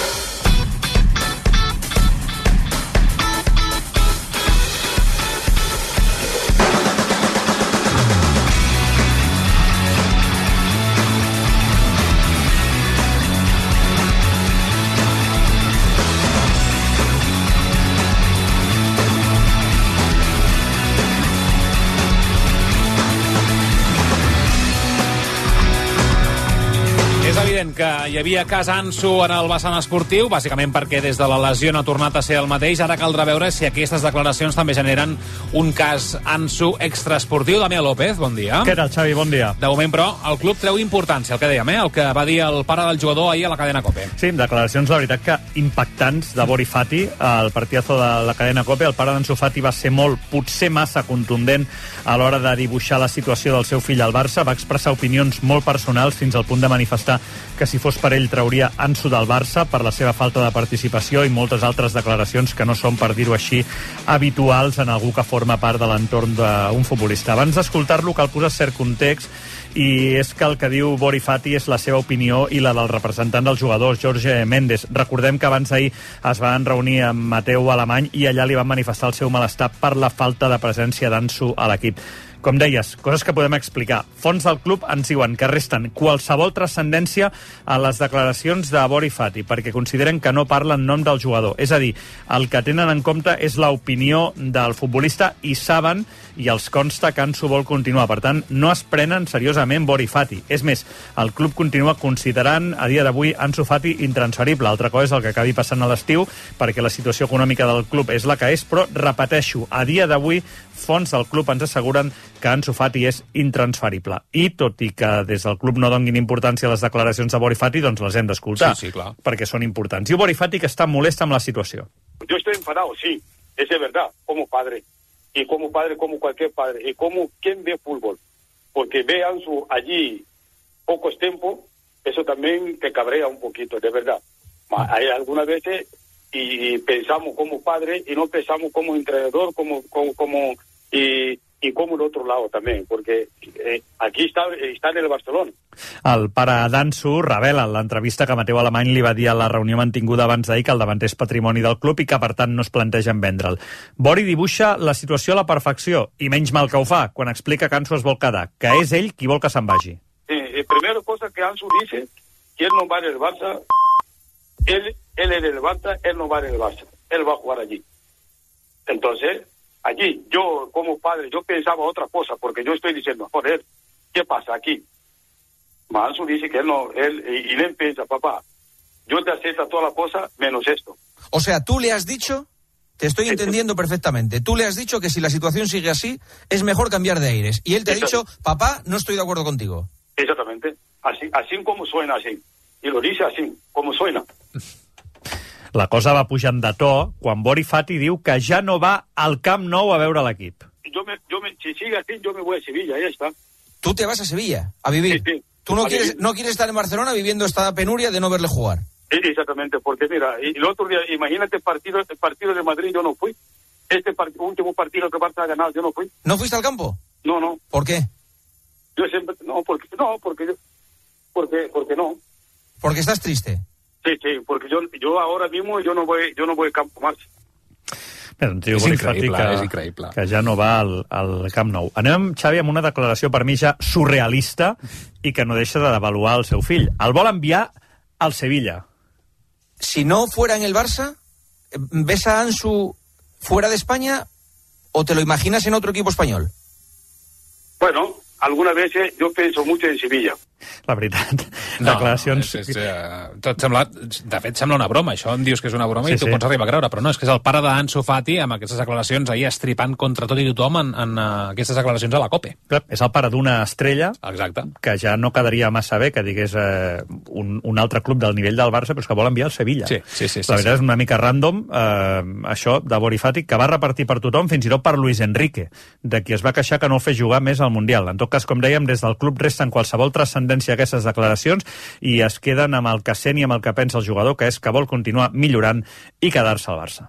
Que hi havia cas Ansu en el vessant esportiu, bàsicament perquè des de la lesió no ha tornat a ser el mateix. Ara caldrà veure si aquestes declaracions també generen un cas Ansu extraesportiu. Damià López, bon dia. Què tal, Xavi? Bon dia. De moment, però, el club treu importància, el que dèiem, eh? El que va dir el pare del jugador ahir a la cadena COPE. Sí, declaracions, la veritat, que impactants de Boni Fati al partidazo de la cadena COPE. El pare d'Ansu Fati va ser molt, potser massa contundent a l'hora de dibuixar la situació del seu fill al Barça. Va expressar opinions molt personals fins al punt de manifestar que si fos per ell trauria Ansu del Barça per la seva falta de participació i moltes altres declaracions que no són, per dir-ho així, habituals en algú que forma part de l'entorn d'un futbolista. Abans d'escoltar-lo cal posar cert context, i és que el que diu Boni Fati és la seva opinió i la del representant dels jugadors, Jorge Méndez. Recordem que abans d'ahir es van reunir amb Mateu Alemany i allà li van manifestar el seu malestar per la falta de presència d'Ansu a l'equip. Com deies, coses que podem explicar. Fons del club ens diuen que resten qualsevol transcendència a les declaracions de Bori Fati, perquè consideren que no parla en nom del jugador. És a dir, el que tenen en compte és l'opinió del futbolista i saben, i els consta, que Ansu vol continuar. Per tant, no es prenen seriosament Bori Fati. És més, el club continua considerant a dia d'avui Ansu Fati intransferible. Altra cosa és el que acabi passant a l'estiu, perquè la situació econòmica del club és la que és, però repeteixo, a dia d'avui fons del club ens asseguren que Ansu Fati és intransferible. I tot i que des del club no donin importància a les declaracions de Bori Fati, doncs les hem d'escoltar, sí, sí, clar, perquè són importants. I Bori Fati, que està molest amb la situació. Yo estoy enfadado, sí, eso es verdad, como padre. Y como padre, como cualquier padre. Y como quien ve fútbol. Porque ve a Ansu allí pocos tiempos, eso también te cabrea un poquito, de verdad. Hay algunas veces y pensamos como padre y no pensamos como entrenador, como como como y, y como el otro lado también, porque eh, aquí está, está en el Barcelona. El pare d'Ansu revela en l'entrevista que Mateu Alemany li va dir a la reunió mantinguda abans d'ahir que el davanter és patrimoni del club i que, per tant, no es plantegen vendre'l. Bori dibuixa la situació a la perfecció, i menys mal que ho fa, quan explica que Ansu es vol quedar, que és ell qui vol que se'n vagi. Sí, la primera cosa que Ansu dice, que él no va en el Barça, él, él es del Barça, él no va en el Barça, él va a jugar allí. Entonces, allí, yo como padre, yo pensaba otra cosa, porque yo estoy diciendo, joder, ¿qué pasa aquí? Ansu dice que él no, él, y, y él piensa, papá, yo te acepto toda la cosa menos esto. O sea, tú le has dicho, te estoy entendiendo perfectamente, tú le has dicho que si la situación sigue así, es mejor cambiar de aires. Y él te ha dicho, papá, no estoy de acuerdo contigo. Exactamente, así, así como suena, así. Y lo dice así, como suena. La cosa va pujant de to quan Bori Fati diu que ja no va al Camp Nou a veure l'equip. Yo me, yo me, si sigue así, yo me voy a Sevilla, ya está. Tú te vas a Sevilla a vivir. Sí, sí. Tú no a quieres, vivir. no quieres estar en Barcelona viviendo esta penuria de no verle jugar. Sí, exactamente, porque mira, y el otro día, imagínate el partido, el partido de Madrid, yo no fui. Este part, último partido que Barça ha ganado, yo no fui. ¿No fuiste al campo? No, no. ¿Por qué? Yo siempre, no, porque, no, porque yo, porque, porque no. Porque estás triste. Sí, sí, porque yo, yo ahora mismo yo no voy, yo no voy al campo más. Bé, doncs diu Bori Fati que, que ja no va al, al Camp Nou. Anem, Xavi, amb una declaració per mi ja surrealista i que no deixa de devaluar el seu fill. El vol enviar al Sevilla. Si no fuera en el Barça, ¿ves a Ansu fuera de España o te lo imaginas en otro equipo español? Bueno, algunas veces yo pienso mucho en Sevilla. La veritat, no, declaracions... És, és, uh, tot sembla, de fet, sembla una broma. Això em dius que és una broma sí, i tu sí. pots arribar a creure, però no, és que és el pare d'Ansu Fati amb aquestes declaracions ahir estripant contra tot i tothom en, en uh, aquestes declaracions a la COPE. Clar, és el pare d'una estrella. Exacte. Que ja no quedaria massa bé que digués eh, un, un altre club del nivell del Barça, però és que vol enviar al Sevilla. Sí, sí, sí. La veritat sí, és una mica random, eh, això de Bori Fati, que va repartir per tothom, fins i tot per Luis Enrique, de qui es va queixar que no el fes jugar més al Mundial. En tot cas, com dèiem, des del club resten qualsevol transcendència a aquestes declaracions i es queden amb el que sent i amb el que pensa el jugador, que és que vol continuar millorant i quedar-se al Barça.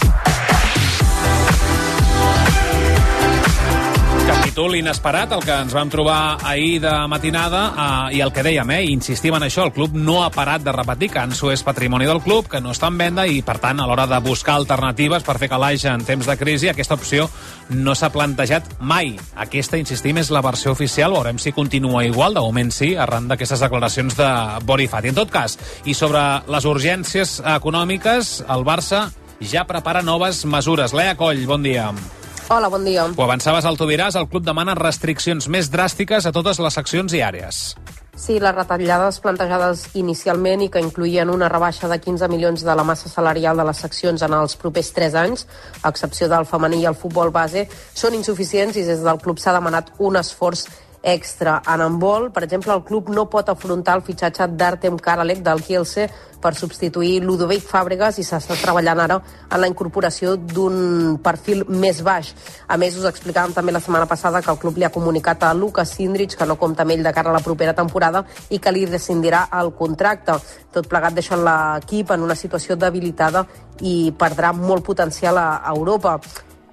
Capítol inesperat, el que ens vam trobar ahir de matinada, eh, i el que dèiem, eh, insistim en això, el club no ha parat de repetir que Ansu és patrimoni del club, que no està en venda i, per tant, a l'hora de buscar alternatives per fer calaix en temps de crisi, aquesta opció no s'ha plantejat mai. Aquesta, insistim, és la versió oficial, veurem si continua igual, de moment sí, arran d'aquestes declaracions de Bori Fati. En tot cas, i sobre les urgències econòmiques, el Barça ja prepara noves mesures. Lea Coll, bon dia. Hola, bon dia. Ho avançaves al Tubiràs, el club demana restriccions més dràstiques a totes les seccions i àrees. Sí, les retallades plantejades inicialment i que incluïen una rebaixa de quinze milions de la massa salarial de les seccions en els propers tres anys, a excepció del femení i el futbol base, són insuficients i des del club s'ha demanat un esforç extra. En handbol, per exemple, el club no pot afrontar el fitxatge d'Artem Karalek del Kielce per substituir Ludovic Fàbregas i s'està treballant ara en la incorporació d'un perfil més baix. A més, us explicàvem també la setmana passada que el club li ha comunicat a Lukas Sindrich que no compta amb ell de cara a la propera temporada i que li rescindirà el contracte. Tot plegat deixant l'equip en una situació debilitada i perdrà molt potencial a Europa.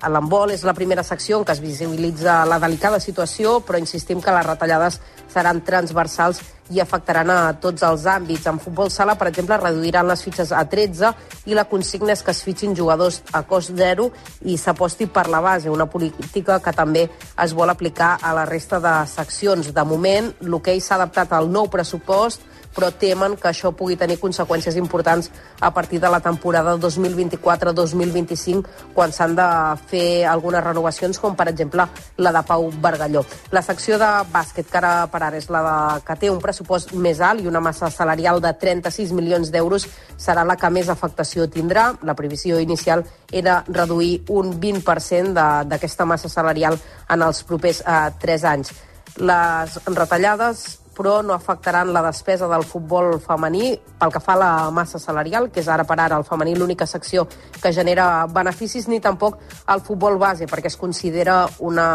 l'handbol és la primera secció en què es visibilitza la delicada situació, però insistim que les retallades seran transversals i afectaran a tots els àmbits. En futbol sala, per exemple, reduiran les fitxes a tretze i la consigna és que es fitxin jugadors a cost zero i s'aposti per la base, una política que també es vol aplicar a la resta de seccions. De moment, l'hoquei s'ha adaptat al nou pressupost, però temen que això pugui tenir conseqüències importants a partir de la temporada dos mil vint-i-quatre dos mil vint-i-cinc, quan s'han de fer algunes renovacions, com per exemple la de Pau Bargalló. La secció de bàsquet, que ara per ara és la de, que té un pressupost més alt i una massa salarial de trenta-sis milions d'euros, serà la que més afectació tindrà. La previsió inicial era reduir un vint per cent d'aquesta massa salarial en els propers eh, tres anys. Les retallades però no afectaran la despesa del futbol femení pel que fa a la massa salarial, que és ara per ara el femení l'única secció que genera beneficis, ni tampoc el futbol base, perquè es considera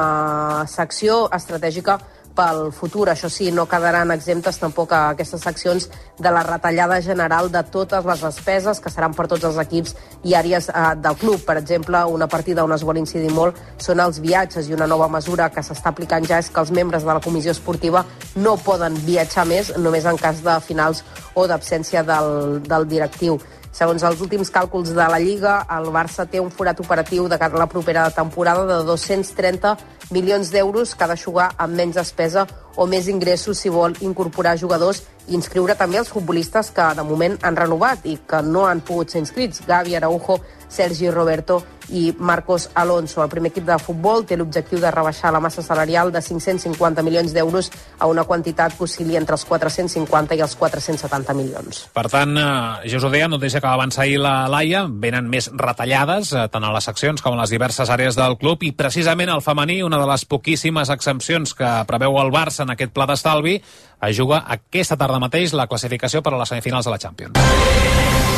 una secció estratègica pel futur. Això sí, no quedaran exemptes tampoc a aquestes seccions de la retallada general de totes les despeses, que seran per tots els equips i àrees eh, del club. Per exemple, una partida on es vol incidir molt són els viatges, i una nova mesura que s'està aplicant ja és que els membres de la comissió esportiva no poden viatjar més, només en cas de finals o d'absència del, del directiu. Segons els últims càlculs de la Lliga, el Barça té un forat operatiu de cara a la propera temporada de dos-cents trenta milions d'euros que ha d'eixugar amb menys despesa o més ingressos si vol incorporar jugadors i inscriure també els futbolistes que de moment han renovat i que no han pogut ser inscrits. Gavi, Araujo, Sergi Roberto i Marcos Alonso. El primer equip de futbol té l'objectiu de rebaixar la massa salarial de cinc-cents cinquanta milions d'euros a una quantitat que oscil·li entre els quatre-cents cinquanta i els quatre-cents setanta milions. Per tant, eh, ja us ho deia, no deixa que avança ahir la Laia, venen més retallades, eh, tant a les seccions com a les diverses àrees del club, i precisament el femení, una de les poquíssimes exempcions que preveu el Barça en aquest pla d'estalvi, es juga aquesta tarda mateix la classificació per a les semifinals de la Champions.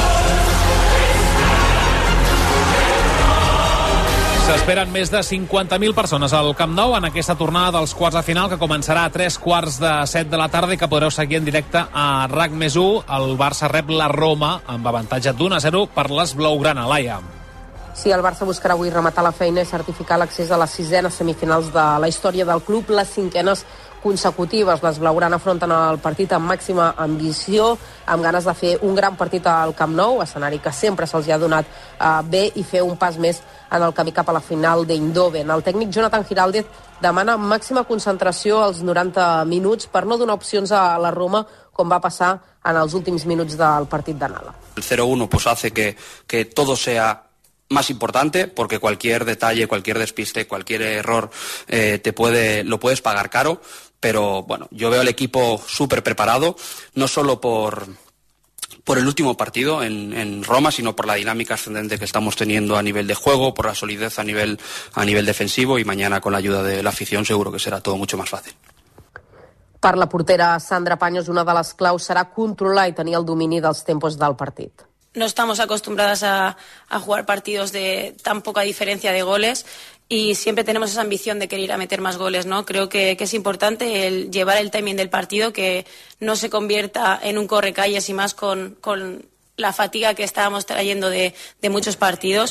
S'esperen més de cinquanta mil persones al Camp Nou en aquesta tornada dels quarts de final, que començarà a tres quarts de set de la tarda i que podreu seguir en directe a RAC més u. El Barça rep la Roma amb avantatge d'un a zero per les blaugrana. Laia. Sí, el Barça buscarà avui rematar la feina i certificar l'accés a les sisenes semifinals de la història del club, les cinquenes consecutives. Les blaugrana afronten el partit amb màxima ambició, amb ganes de fer un gran partit al Camp Nou, escenari que sempre se'ls ha donat uh, bé, i fer un pas més en el camí cap a la final d'Eindhoven. El tècnic Jonathan Giraldez demana màxima concentració als noranta minuts per no donar opcions a la Roma, com va passar en els últims minuts del partit d'anada. El cero uno pues hace que, que todo sea más importante, porque cualquier detalle, cualquier despiste, cualquier error eh, te puede, lo puedes pagar caro. Pero bueno, yo veo al equipo súper preparado, no solo por, por el último partido en, en Roma, sino por la dinámica ascendente que estamos teniendo a nivel de juego, por la solidez a nivel, a nivel defensivo, y mañana con la ayuda de la afición seguro que será todo mucho más fácil. Per la portera Sandra Paños, una de les claus serà controlar i tenir el domini dels tempos del partit. No estamos acostumbradas a, a jugar partidos de tan poca diferencia de goles y siempre tenemos esa ambición de querer ir a meter más goles, ¿no? Creo que, que es importante el llevar el timing del partido, que no se convierta en un correcalles y más con, con la fatiga que estábamos trayendo de, de muchos partidos.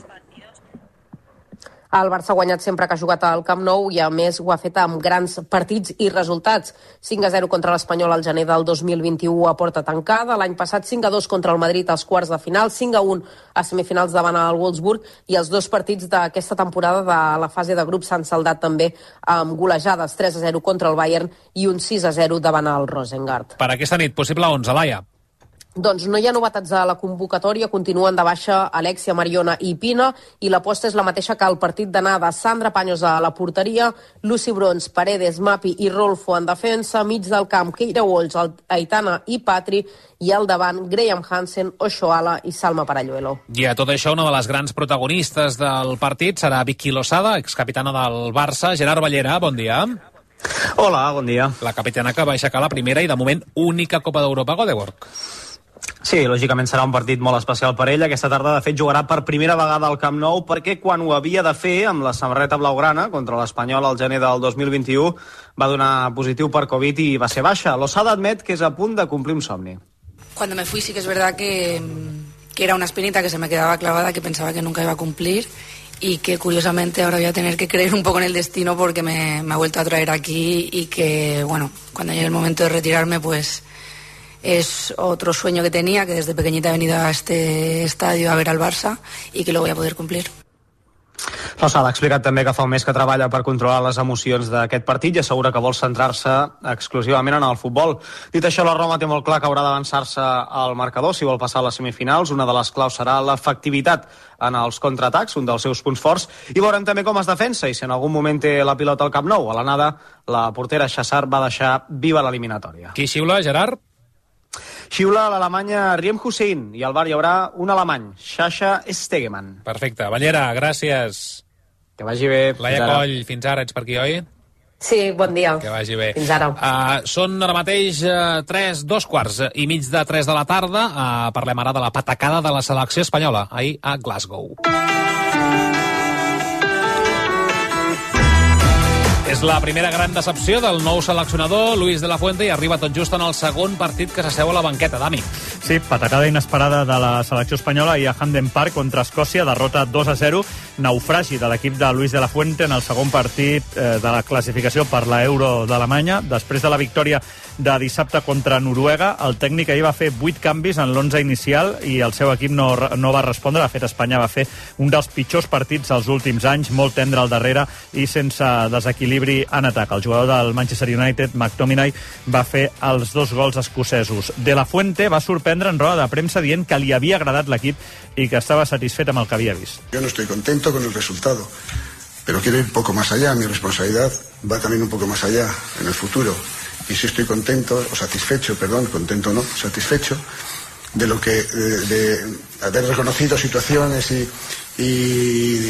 El Barça ha guanyat sempre que ha jugat al Camp Nou i, a més, ho ha fet amb grans partits i resultats. cinc a zero contra l'Espanyol al gener del dos mil vint-i-u a porta tancada. L'any passat cinc a dos contra el Madrid als quarts de final, cinc a un a semifinals davant el Wolfsburg, i els dos partits d'aquesta temporada de la fase de grups s'han saldat també amb golejades, tres a zero contra el Bayern i un sis a zero davant el Rosengard. Per aquesta nit, possible onze, Laia. Doncs no hi ha novetats a la convocatòria, continuen de baixa Alexia, Mariona i Pina, i l'aposta és la mateixa que el partit d'anada. Sandra Paños a la porteria, Lucy Brons, Paredes, Mapi i Rolfo en defensa, mig del camp Keira Walsh, Aitana i Patri, i al davant Graham Hansen, Oshoala i Salma Paralluelo. I a tot això, una de les grans protagonistes del partit serà Vicky Losada, excapitana del Barça. Gerard Ballera, bon dia. Hola, bon dia. La capitana que va aixecar la primera i de moment única Copa d'Europa a Göteborg. Sí, lògicament serà un partit molt especial per ell. Aquesta tarda, de fet, jugarà per primera vegada al Camp Nou, perquè quan ho havia de fer amb la samarreta blaugrana contra l'Espanyol al gener del dos mil vint-i-u va donar positiu per Covid i va ser baixa. Losada admet que és a punt de complir un somni. Cuando me fui sí que es verdad que, que era una espinita que se me quedaba clavada, que pensaba que nunca iba a cumplir, y que curiosamente ahora voy a tener que creer un poco en el destino porque me, me ha vuelto a traer aquí y que, bueno, cuando llegue el momento de retirarme, pues es otro sueño que tenía, que desde pequeñita he venido a este estadio a ver al Barça y que lo voy a poder cumplir. Rosal ha explicat també que fa un mes que treballa per controlar les emocions d'aquest partit i assegura que vol centrar-se exclusivament en el futbol. Dit això, la Roma té molt clar que haurà d'avançar-se al marcador si vol passar a les semifinals. Una de les claus serà l'efectivitat en els contraatacs, un dels seus punts forts, i veurem també com es defensa i si en algun moment té la pilota al Camp Nou. A l'anada, la portera Chassar va deixar viva l'eliminatòria. Qui xiula, Gerard? Xiula l'Alemanya Riem Hussein i al bar hi haurà un alemany, Sasha Stegemann. Perfecte. Ballera, gràcies. Que vagi bé. Laia Coll, fins ara ets per aquí, oi? Sí, bon dia. Que vagi bé. Fins ara. Uh, són ara mateix uh, tres, dos quarts i mig de tres de la tarda. Uh, parlem ara de la patacada de la selecció espanyola, ahir a Glasgow. És la primera gran decepció del nou seleccionador, Luis de la Fuente, i arriba tot just en el segon partit que s'asseu a la banqueta, Dami. Sí, patacada inesperada de la selecció espanyola i a Hampden Park contra Escòcia, derrota dos a zero, naufragi de l'equip de Luis de la Fuente en el segon partit eh, de la classificació per la Euro d'Alemanya. Després de la victòria de dissabte contra Noruega, el tècnic ahir va fer vuit canvis en l'onze inicial i el seu equip no, no va respondre. De fet, Espanya va fer un dels pitjors partits dels últims anys, molt tendre al darrere i sense desequilibri en atac. El jugador del Manchester United, McTominay, va fer els dos gols escocesos. De la Fuente va sorprendre en roda de premsa dient que li havia agradat l'equip i que estava satisfet amb el que havia vist. Yo no estoy contento con el resultado, pero quiero ir un poco más allá. Mi responsabilidad va también un poco más allá en el futuro. Y si estoy contento, o satisfecho, perdón, contento no, satisfecho de lo que, de, de haber reconocido situaciones y, y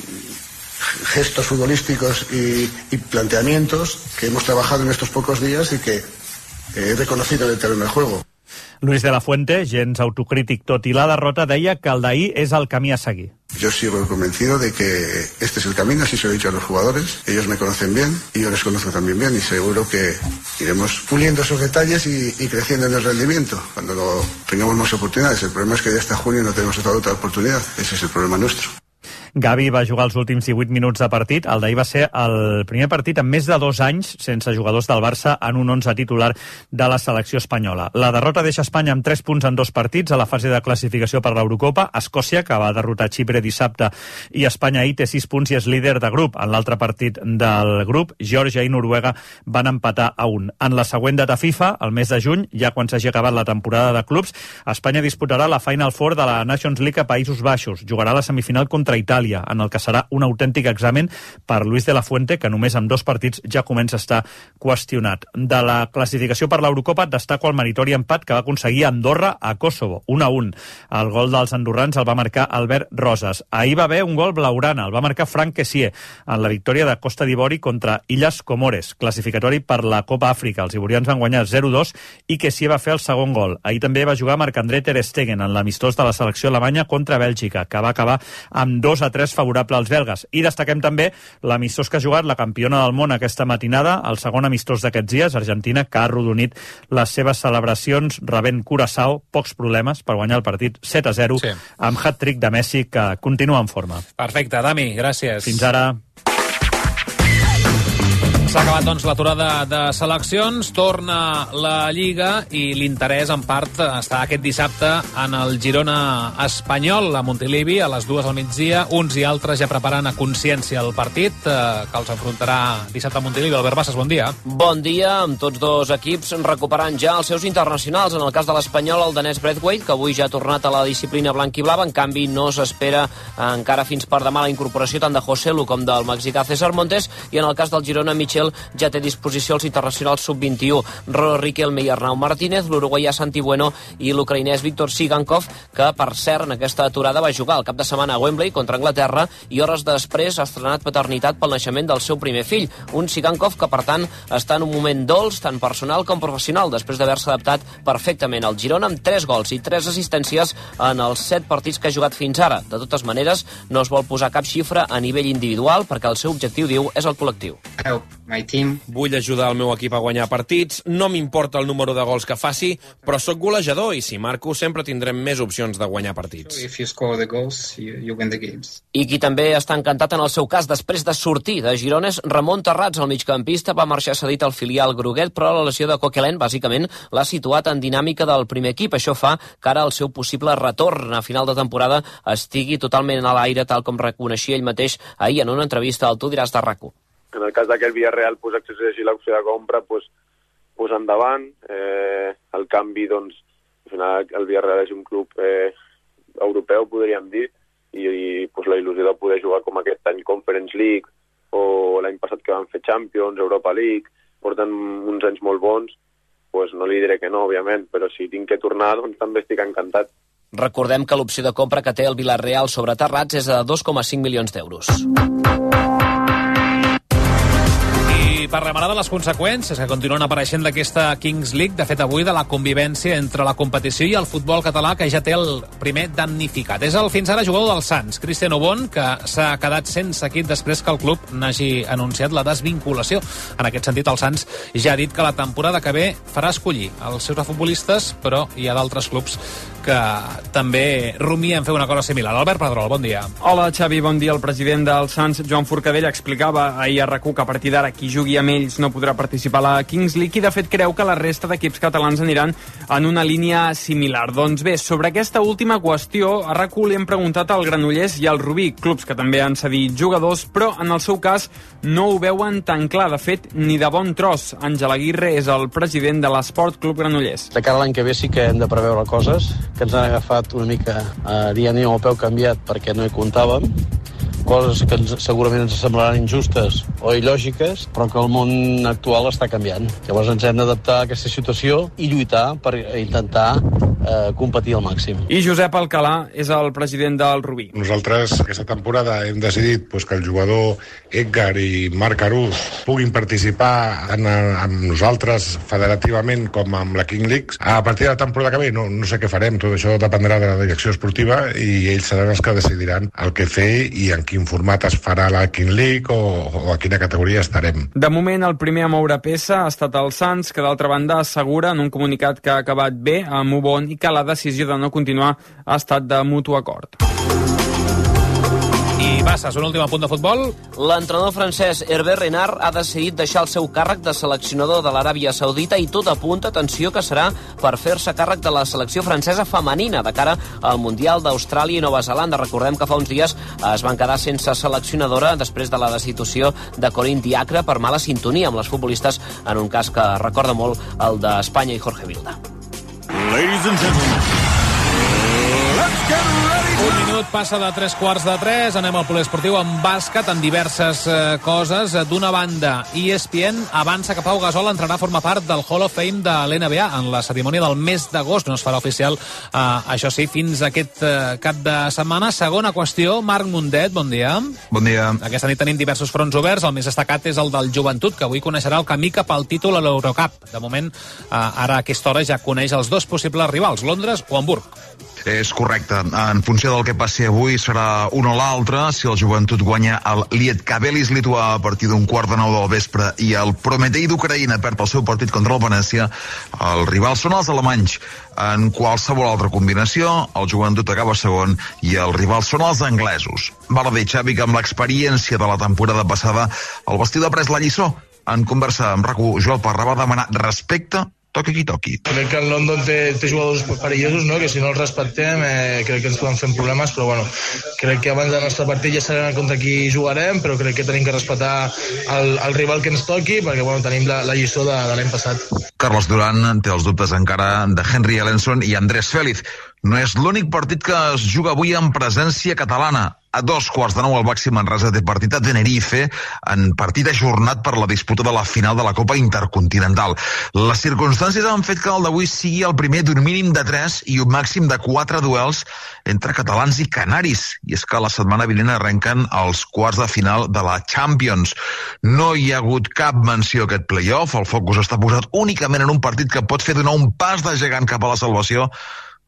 gestos futbolísticos y, y planteamientos que hemos trabajado en estos pocos días y que he reconocido en el terreno de juego. Luis de la Fuente, gens autocrític tot i la derrota, deia que el d'ahir és el camí a seguir. Yo sigo convencido de que este es el camino, así se lo he dicho a los jugadores. Ellos me conocen bien y yo les conozco también bien y seguro que iremos puliendo esos detalles y, y creciendo en el rendimiento cuando lo, tengamos más oportunidades. El problema es que ya hasta junio no tenemos otra, otra oportunidad. Ese es el problema nuestro. Gavi va jugar els últims divuit minuts de partit. El d'ahir va ser el primer partit en més de dos anys sense jugadors del Barça en un onze titular de la selecció espanyola. La derrota deixa Espanya amb tres punts en dos partits a la fase de classificació per l'Eurocopa. Escòcia, que va derrotar Xipre dissabte, i Espanya ahir té sis punts i és líder de grup. En l'altre partit del grup, Geòrgia i Noruega van empatar a un. En la següent data FIFA, el mes de juny, ja quan s'hagi acabat la temporada de clubs, Espanya disputarà la Final Four de la Nations League a Països Baixos. Jugarà la semifinal contra Itàlia, en el que serà un autèntic examen per Luis de la Fuente, que només amb dos partits ja comença a estar qüestionat. De la classificació per l'Eurocopa destaco el meritori empat que va aconseguir Andorra a Kosovo, un a un. El gol dels andorrans el va marcar Albert Rosas. Ahir va haver un gol blaugrana, el va marcar Frank Kessié en la victòria de Costa d'Ivori contra Illes Comores, classificatori per la Copa Àfrica. Els ivorians van guanyar zero dos i Kessié va fer el segon gol. Ahir també va jugar Marc-André ter Stegen en l'amistós de la selecció alemanya contra Bèlgica, que va acabar amb dos a tres favorable als belgues. I destaquem també l'amistós que ha jugat la campiona del món aquesta matinada, el segon amistós d'aquests dies, Argentina, que ha arrodonit les seves celebracions rebent Curaçao, pocs problemes per guanyar el partit set a zero, sí, amb hat-trick de Messi, que continua en forma. Perfecte, Dami, gràcies. Fins ara. S'ha acabat, doncs, l'aturada de seleccions, torna la Lliga i l'interès, en part, està aquest dissabte en el Girona espanyol, a Montilivi, a les dues al migdia. Uns i altres ja preparen a consciència el partit, eh, que els enfrontarà dissabte a Montilivi. Albert Bassas, bon dia. Bon dia, amb tots dos equips recuperant ja els seus internacionals. En el cas de l'Espanyol, el danès Braithwaite, que avui ja ha tornat a la disciplina blanc-i-blava. En canvi, no s'espera encara fins per demà la incorporació tant de Joselu com del mexicà César Montes. I en el cas del Girona, Michel ja té a disposició els internacionals sub vint i u, Rolo Riquelme i Arnau Martínez, l'uruguaià Santi Bueno i l'ucraïnès Víctor Sigankov, que per cert en aquesta aturada va jugar el cap de setmana a Wembley contra Anglaterra i hores després ha estrenat paternitat pel naixement del seu primer fill, un Sigankov que per tant està en un moment dolç tant personal com professional després d'haver-se adaptat perfectament al Girona amb tres gols i tres assistències en els set partits que ha jugat fins ara. De totes maneres, no es vol posar cap xifra a nivell individual perquè el seu objectiu, diu, és el col·lectiu. my team. Vull ajudar el meu equip a guanyar partits, no m'importa el número de gols que faci, però sóc golejador i si marco sempre tindrem més opcions de guanyar partits. If you score the goals, you, you win the games. I qui també està encantat en el seu cas després de sortir de Girona és Ramon Terrats, el migcampista, va marxar cedit al filial groguet, però la lesió de Coquelin bàsicament l'ha situat en dinàmica del primer equip. Això fa que ara el seu possible retorn a final de temporada estigui totalment a l'aire, tal com reconeixia ell mateix ahir en una entrevista al Tu diràs de RAC1. En el cas que el Villarreal pues, accedeixi l'opció de compra, pues, pues endavant. Eh, el canvi, doncs, al final el Villarreal és un club eh, europeu, podríem dir, i, i pues, la il·lusió de poder jugar com aquest any Conference League o l'any passat que van fer Champions, Europa League, porten uns anys molt bons, pues no li diré que no, òbviament, però si tinc que tornar, doncs també estic encantat. Recordem que l'opció de compra que té el Villarreal sobre Terrats és de dos coma cinc milions d'euros. I per remenar de les conseqüències que continuen apareixent d'aquesta Kings League, de fet avui de la convivència entre la competició i el futbol català, que ja té el primer damnificat. És el fins ara jugador del Sants, Cristian Obon, que s'ha quedat sense equip després que el club n'hagi anunciat la desvinculació. En aquest sentit, el Sants ja ha dit que la temporada que ve farà escollir els seus futbolistes, però hi ha d'altres clubs que també rumien fer una cosa similar. Albert Pedrol, bon dia. Hola, Xavi, bon dia. El president del Sants, Joan Forcadell, explicava ahir a RAC1 que a partir d'ara qui jugui amb ells no podrà participar a la Kings League i, de fet, creu que la resta d'equips catalans aniran en una línia similar. Doncs bé, sobre aquesta última qüestió, a RAC1 li hem preguntat al Granollers i al Rubí, clubs que també han cedit jugadors, però en el seu cas no ho veuen tan clar. De fet, ni de bon tros. Àngel Aguirre és el president de l'Esport Club Granollers. De cara a l'any que ve sí que hem de preveure coses que ens han agafat una mica a dia ni amb el peu canviat perquè no hi comptàvem, coses que ens, segurament ens semblaran injustes o il·lògiques, però que el món actual està canviant. Llavors ens hem d'adaptar a aquesta situació i lluitar per intentar eh, competir al màxim. I Josep Alcalà és el president del Rubí. Nosaltres aquesta temporada hem decidit pues, que el jugador Edgar i Marc Arús puguin participar tant amb nosaltres federativament com amb la King League. A partir de la temporada que ve no, no sé què farem, tot això dependrà de la direcció esportiva i ells seran els que decidiran el que fer i en quin format es farà la King League o, o a quina categoria estarem. De moment, el primer a moure peça ha estat el Sants, que d'altra banda assegura en un comunicat que ha acabat bé amb Ubon i que la decisió de no continuar ha estat de mutu acord. I passes, un últim apunt de futbol. L'entrenador francès Hervé Renard ha decidit deixar el seu càrrec de seleccionador de l'Aràbia Saudita i tot apunta, atenció, que serà per fer-se càrrec de la selecció francesa femenina de cara al Mundial d'Austràlia i Nova Zelanda. Recordem que fa uns dies es van quedar sense seleccionadora després de la destitució de Corinne Diacre per mala sintonia amb les futbolistes, en un cas que recorda molt el d'Espanya i Jorge Vilda. Ladies and gentlemen, let's get ready. Un minut passa de tres quarts de tres, anem al poliesportiu amb bàsquet, en diverses eh, coses. D'una banda, E S P N avança que Pau Gasol entrarà a formar part del Hall of Fame de l'N B A en la cerimònia del mes d'agost. No es farà oficial, eh, això sí, fins aquest eh, cap de setmana. Segona qüestió, Marc Mundet, bon dia. Bon dia. Aquesta nit tenim diversos fronts oberts. El més destacat és el del Joventut, que avui coneixerà el camí cap al títol a l'Eurocup. De moment, eh, ara a aquesta hora ja coneix els dos possibles rivals, Londres o Hamburg. És correcte. En funció del que passi avui serà un o l'altre. Si el Joventut guanya el Lietkabelis lituà a partir d'un quart de nou del vespre i el Prometei d'Ucraïna perd el seu partit contra el Venècia, els rivals són els alemanys. En qualsevol altra combinació, el Joventut acaba segon i els rivals són els anglesos. Val a dir, Xavi, que amb l'experiència de la temporada passada, el vestidor ha pres la lliçó. En conversa amb RAC1, Joel Parra va demanar respecte, toqui qui toqui. Crec que el London té, té jugadors perillosos, no? Que si no els respectem eh, crec que ens poden fer problemes, però bueno, crec que abans del nostre partit ja sabem contra qui jugarem, però crec que tenim que respectar el, el rival que ens toqui, perquè bueno, tenim la, la lliçó de, de l'any passat. Carlos Duran té els dubtes encara de Henry Ellenson i Andrés Félix. No és l'únic partit que es juga avui en presència catalana. A dos quarts de nou el Baxi Manresa té partit a Tenerife en partit ajornat per la disputa de la final de la Copa Intercontinental. Les circumstàncies han fet que el d'avui sigui el primer d'un mínim de tres i un màxim de quatre duels entre catalans i canaris. I és que la setmana vinent arrenquen els quarts de final de la Champions. No hi ha hagut cap menció a aquest playoff. El focus està posat únicament en un partit que pot fer donar un pas de gegant cap a la salvació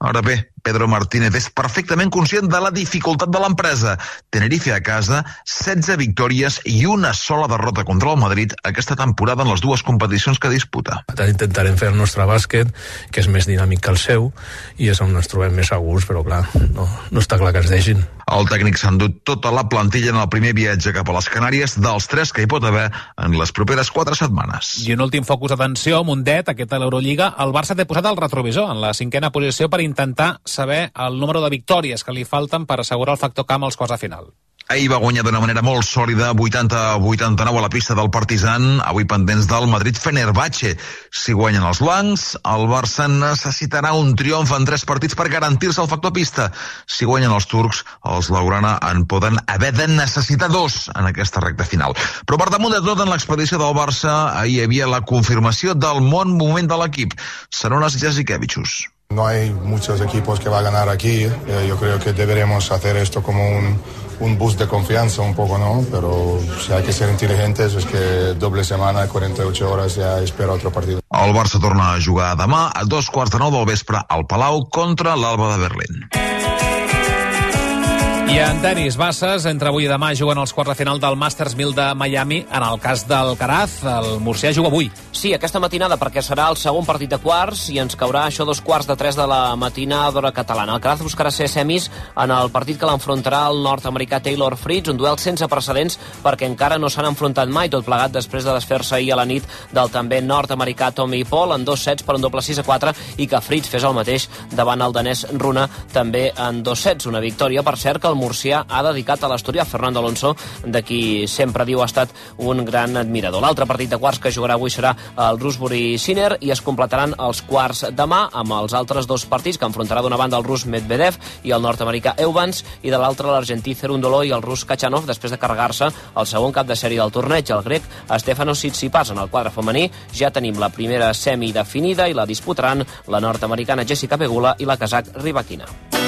Ara bé, Pedro Martínez és perfectament conscient de la dificultat de l'empresa. Tenerife a casa, setze victòries i una sola derrota contra el Madrid aquesta temporada en les dues competicions que disputa. Intentarem fer el nostre bàsquet, que és més dinàmic que el seu, i és on ens trobem més segurs, però clar, no, no està clar que ens deixin. El tècnic s'ha endut tota la plantilla en el primer viatge cap a les Canàries dels tres que hi pot haver en les properes quatre setmanes. I un últim focus d'atenció, Mundet, aquest a l'Eurolliga, el Barça té posat el retrovisor en la cinquena posició per intentar saber el número de victòries que li falten per assegurar el factor camp als quarts de final. Ahir va guanyar d'una manera molt sòlida, vuitanta a vuitanta-nou a la pista del Partizan, avui pendents del Madrid-Fenerbahçe. Si guanyen els blancs, el Barça necessitarà un triomf en tres partits per garantir-se el factor pista. Si guanyen els turcs, els Laurana en poden haver de necessitar dos en aquesta recta final. Però per damunt de tot, en l'expedició del Barça, ahir hi havia la confirmació del bon moment de l'equip. Sarunas Jasikevičius. No hay muchos equipos que va a ganar aquí. Eh, yo creo que deberemos hacer esto como un, un boost de confianza un poco, ¿no? Pero si hay que ser inteligentes, es que doble semana, cuarenta y ocho horas, ya espera otro partido. El Barça torna a jugar demà a dos quarts de nou del vespre al Palau contra l'Alba de Berlín. I en tenis, Bases, entre avui i demà juguen els quarts de final del Masters mil de Miami. En el cas del Caraz, el murcià juga avui. Sí, aquesta matinada, perquè serà el segon partit de quarts i ens caurà això dos quarts de tres de la matinada d'hora catalana. El Caraz buscarà ser semis en el partit que l'enfrontarà el nord-americà Taylor Fritz, un duel sense precedents perquè encara no s'han enfrontat mai, tot plegat després de desfer-se ahir a la nit del també nord-americà Tommy Paul en dos sets per un doble sis a quatre i que Fritz fes el mateix davant el danès Rune també en dos sets. Una victòria, per cert, que el murcià ha dedicat a l'asturià Fernando Alonso, de qui sempre diu ha estat un gran admirador. L'altre partit de quarts que jugarà avui serà el Roosbury Sinner i es completaran els quarts demà amb els altres dos partits que enfrontarà d'una banda el rus Medvedev i el nord-americà Eubanks i de l'altra l'argentí Cerúndolo i el rus Kachanov després de carregar-se el segon cap de sèrie del torneig, el grec Stefanos Tsitsipas. En el quadre femení ja tenim la primera semi definida i la disputaran la nord-americana Jessica Pegula i la kazakh Rybakina.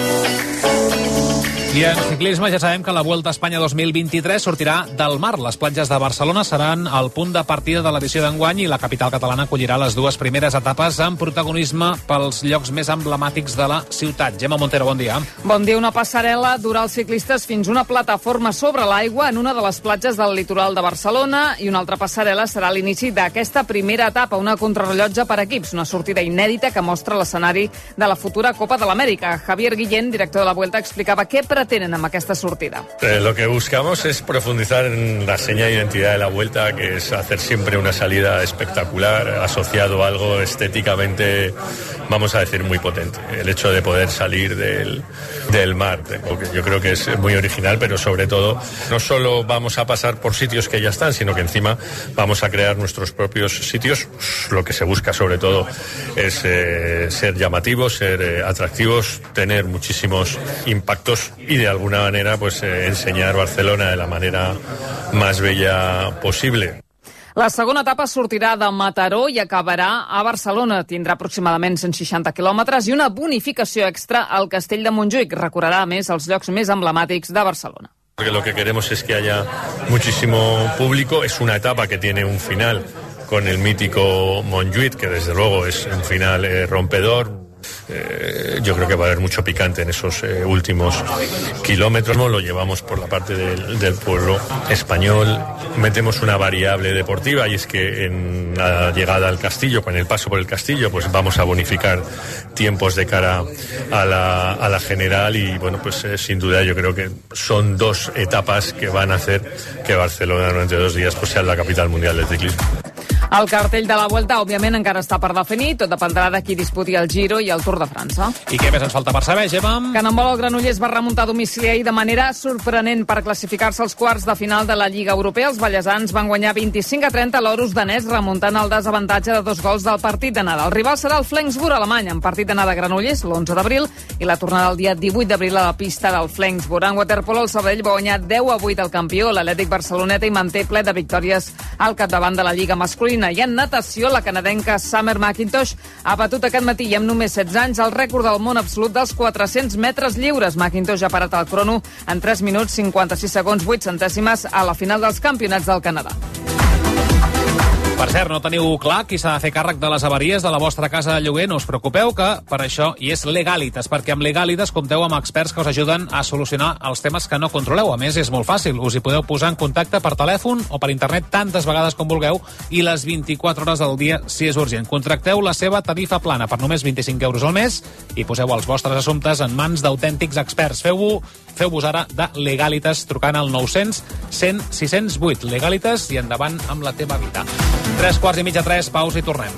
I en ciclisme ja sabem que la Vuelta a Espanya dos mil vint-i-tres sortirà del mar. Les platges de Barcelona seran el punt de partida de l'edició d'enguany i la capital catalana acollirà les dues primeres etapes amb protagonisme pels llocs més emblemàtics de la ciutat. Gemma Montero, bon dia. Bon dia. Una passarel·la durà els ciclistes fins una plataforma sobre l'aigua en una de les platges del litoral de Barcelona i una altra passarel·la serà l'inici d'aquesta primera etapa, una contrarrellotge per equips, una sortida inèdita que mostra l'escenari de la futura Copa de l'Amèrica. Javier Guillén, director de la Vuelta, explicava què pretenen amb aquesta sortida. Eh, lo que buscamos es profundizar en la seña de identidad de la Vuelta, que es hacer siempre una salida espectacular, asociado a algo estéticamente, vamos a decir, muy potente. El hecho de poder salir del, del mar, porque yo creo que es muy original, pero sobre todo, no solo vamos a pasar por sitios que ya están, sino que encima vamos a crear nuestros propios sitios. Lo que se busca sobre todo es eh, ser llamativos, ser eh, atractivos, tener muchísimos impactos y de alguna manera pues eh, enseñar Barcelona de la manera más bella posible. La segona etapa sortirà de Mataró i acabarà a Barcelona. Tindrà aproximadament cent seixanta quilòmetres i una bonificació extra al Castell de Montjuïc. Recorrerà, a més, els llocs més emblemàtics de Barcelona. Porque lo que queremos es que haya muchísimo público. Es una etapa que tiene un final con el mítico Montjuïc, que desde luego es un final eh, rompedor. Eh, yo creo que va a haber mucho picante en esos eh, últimos kilómetros. Lo llevamos por la parte del, del pueblo español. Metemos una variable deportiva y es que en la llegada al castillo, con el paso por el castillo, pues vamos a bonificar tiempos de cara a la, a la general y bueno, pues eh, sin duda yo creo que son dos etapas que van a hacer que Barcelona durante dos días pues sea la capital mundial del ciclismo. El cartell de la Vuelta, òbviament, encara està per definir. Tot dependrà de qui disputi el Giro i el Tour de França. I què més ens falta per saber, Gemma? Que en handbol el Granollers va remuntar a domicili ahir de manera sorprenent per classificar-se als quarts de final de la Lliga Europea. Els ballesans van guanyar vint-i-cinc a trenta l'Orus danès, remuntant el desavantatge de dos gols del partit d'anada. El rival serà el Flensburg alemany, en partit d'anada a Granollers l'onze d'abril i la tornada el dia divuit d'abril a la pista del Flensburg. En waterpolo, el Sabadell va guanyar deu a vuit al campió, l'Atlètic Barceloneta, i manté ple de victòries al capdavant de la Lliga masculina. I en natació, la canadenca Summer McIntosh ha batut aquest matí i amb només setze anys el rècord del món absolut dels quatre-cents metres lliures. McIntosh ha parat el crono en tres minuts, cinquanta-sis segons, vuit centèsimes a la final dels campionats del Canadà. Per cert, no teniu clar qui s'ha de fer càrrec de les avaries de la vostra casa de lloguer? No us preocupeu, que per això hi és Legalitas, perquè amb Legalitas compteu amb experts que us ajuden a solucionar els temes que no controleu. A més, és molt fàcil. Us hi podeu posar en contacte per telèfon o per internet tantes vegades com vulgueu i les vint-i-quatre hores del dia si és urgent. Contracteu la seva tarifa plana per només vint-i-cinc euros al mes i poseu els vostres assumptes en mans d'autèntics experts. Feu-ho, feu-vos ara de Legalitas trucant al nou cents cent sis cents vuit. Legalitas i endavant amb la teva vida. Tres quarts i mitja, tres, pausa i tornem.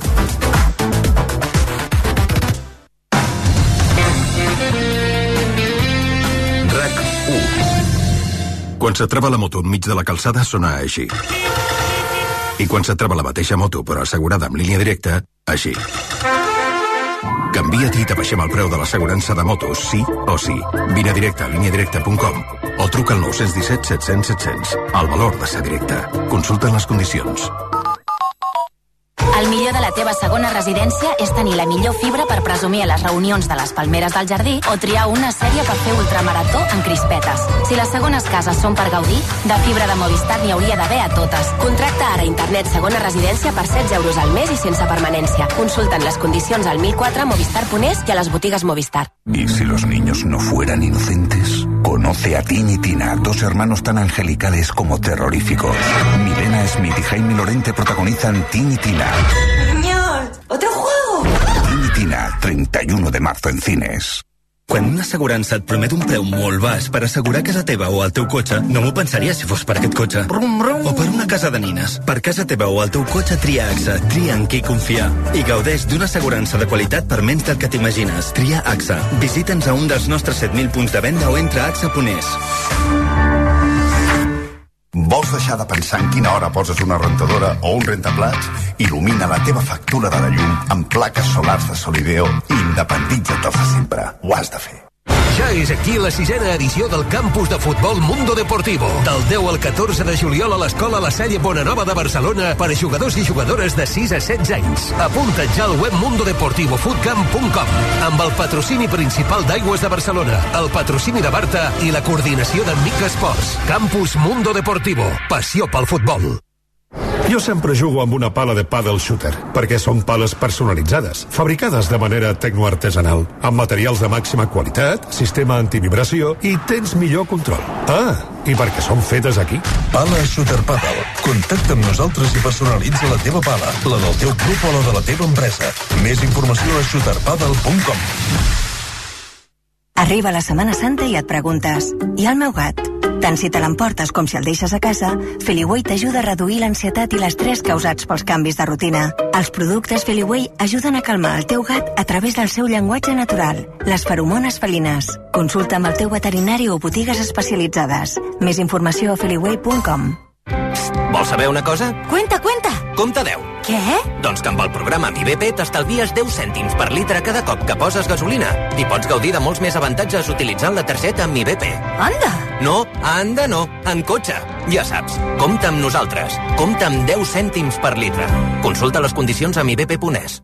RAC u. Quan s'atreva la moto enmig de la calçada sona així. I quan s'atreva la mateixa moto però assegurada amb línia directa, així. Canvia't i t'abaixem el preu de l'assegurança de motos, sí o sí. Vine a directe a línia directa punt com o truca al nou un set set cents set cents. El valor de ser directe. Consulta les condicions. El millor de la teva segona residència és tenir la millor fibra per presumir a les reunions de les palmeres del jardí o triar una sèrie per fer ultramarató en crispetes. Si les segones cases són per gaudir, de fibra de Movistar n'hi hauria d'haver a totes. Contracta ara internet segona residència per setze euros al mes i sense permanència. Consulten les condicions al mil quatre Movistar punt es i a les botigues Movistar. ¿Y si los niños no fueran inocentes? Conoce a Tin y Tina, dos hermanos tan angelicales como terroríficos. Milena Smith y Jaime Lorente protagonizan Tin y Tina. Niños, ¿otro juego? Tin y Tina, treinta y uno de marzo en cines. Quan una assegurança et promet un preu molt baix per assegurar casa teva o el teu cotxe, no m'ho pensaria si fos per aquest cotxe. Brum, brum. O per una casa de nines. Per casa teva o el teu cotxe, tria A X A. Tria en qui confiar. I gaudeix d'una assegurança de qualitat per menys del que t'imagines. Tria A X A. Visita'ns a un dels nostres set mil punts de venda o entra a axa punt es. Vols deixar de pensar en quina hora poses una rentadora o un rentaplats? Il·lumina la teva factura de la llum amb plaques solars de Solideo i independitza't de sempre. Ho has de fer. Ja és aquí la sisena edició del campus de futbol Mundo Deportivo. Del deu al catorze de juliol a l'Escola La Salle Bonanova de Barcelona per a jugadors i jugadores de sis a setze anys. Apunta't ja al web mundo deportivo footcamp punt com amb el patrocini principal d'Aigües de Barcelona, el patrocini de Barta i la coordinació de Mica Esports. Campus Mundo Deportivo. Passió pel futbol. Jo sempre jugo amb una pala de paddle shooter, perquè són pales personalitzades, fabricades de manera tecnoartesanal, amb materials de màxima qualitat, sistema antivibració i tens millor control. Ah, i perquè són fetes aquí. Pala Shooter Paddle. Contacta amb nosaltres i personalitza la teva pala, la del teu club o la de la teva empresa. Més informació a shooter paddle punt com. Arriba la Setmana Santa i et preguntes, i el meu gat? Tant si te l'emportes com si el deixes a casa, Feliway t'ajuda a reduir l'ansietat i l'estrès causats pels canvis de rutina. Els productes Feliway ajuden a calmar el teu gat a través del seu llenguatge natural, les feromones felines. Consulta amb el teu veterinari o botigues especialitzades. Més informació a feliway punt com. Vols saber una cosa? Cuenta, cuenta! Compte deu. Què? Doncs que amb el programa Mi B P t'estalvies deu cèntims per litre cada cop que poses gasolina i pots gaudir de molts més avantatges utilitzant la targeta Mi B P. Anda! No, anda no, en cotxe. Ja saps, compta amb nosaltres. Compta amb deu cèntims per litre. Consulta les condicions a mi b p punt es.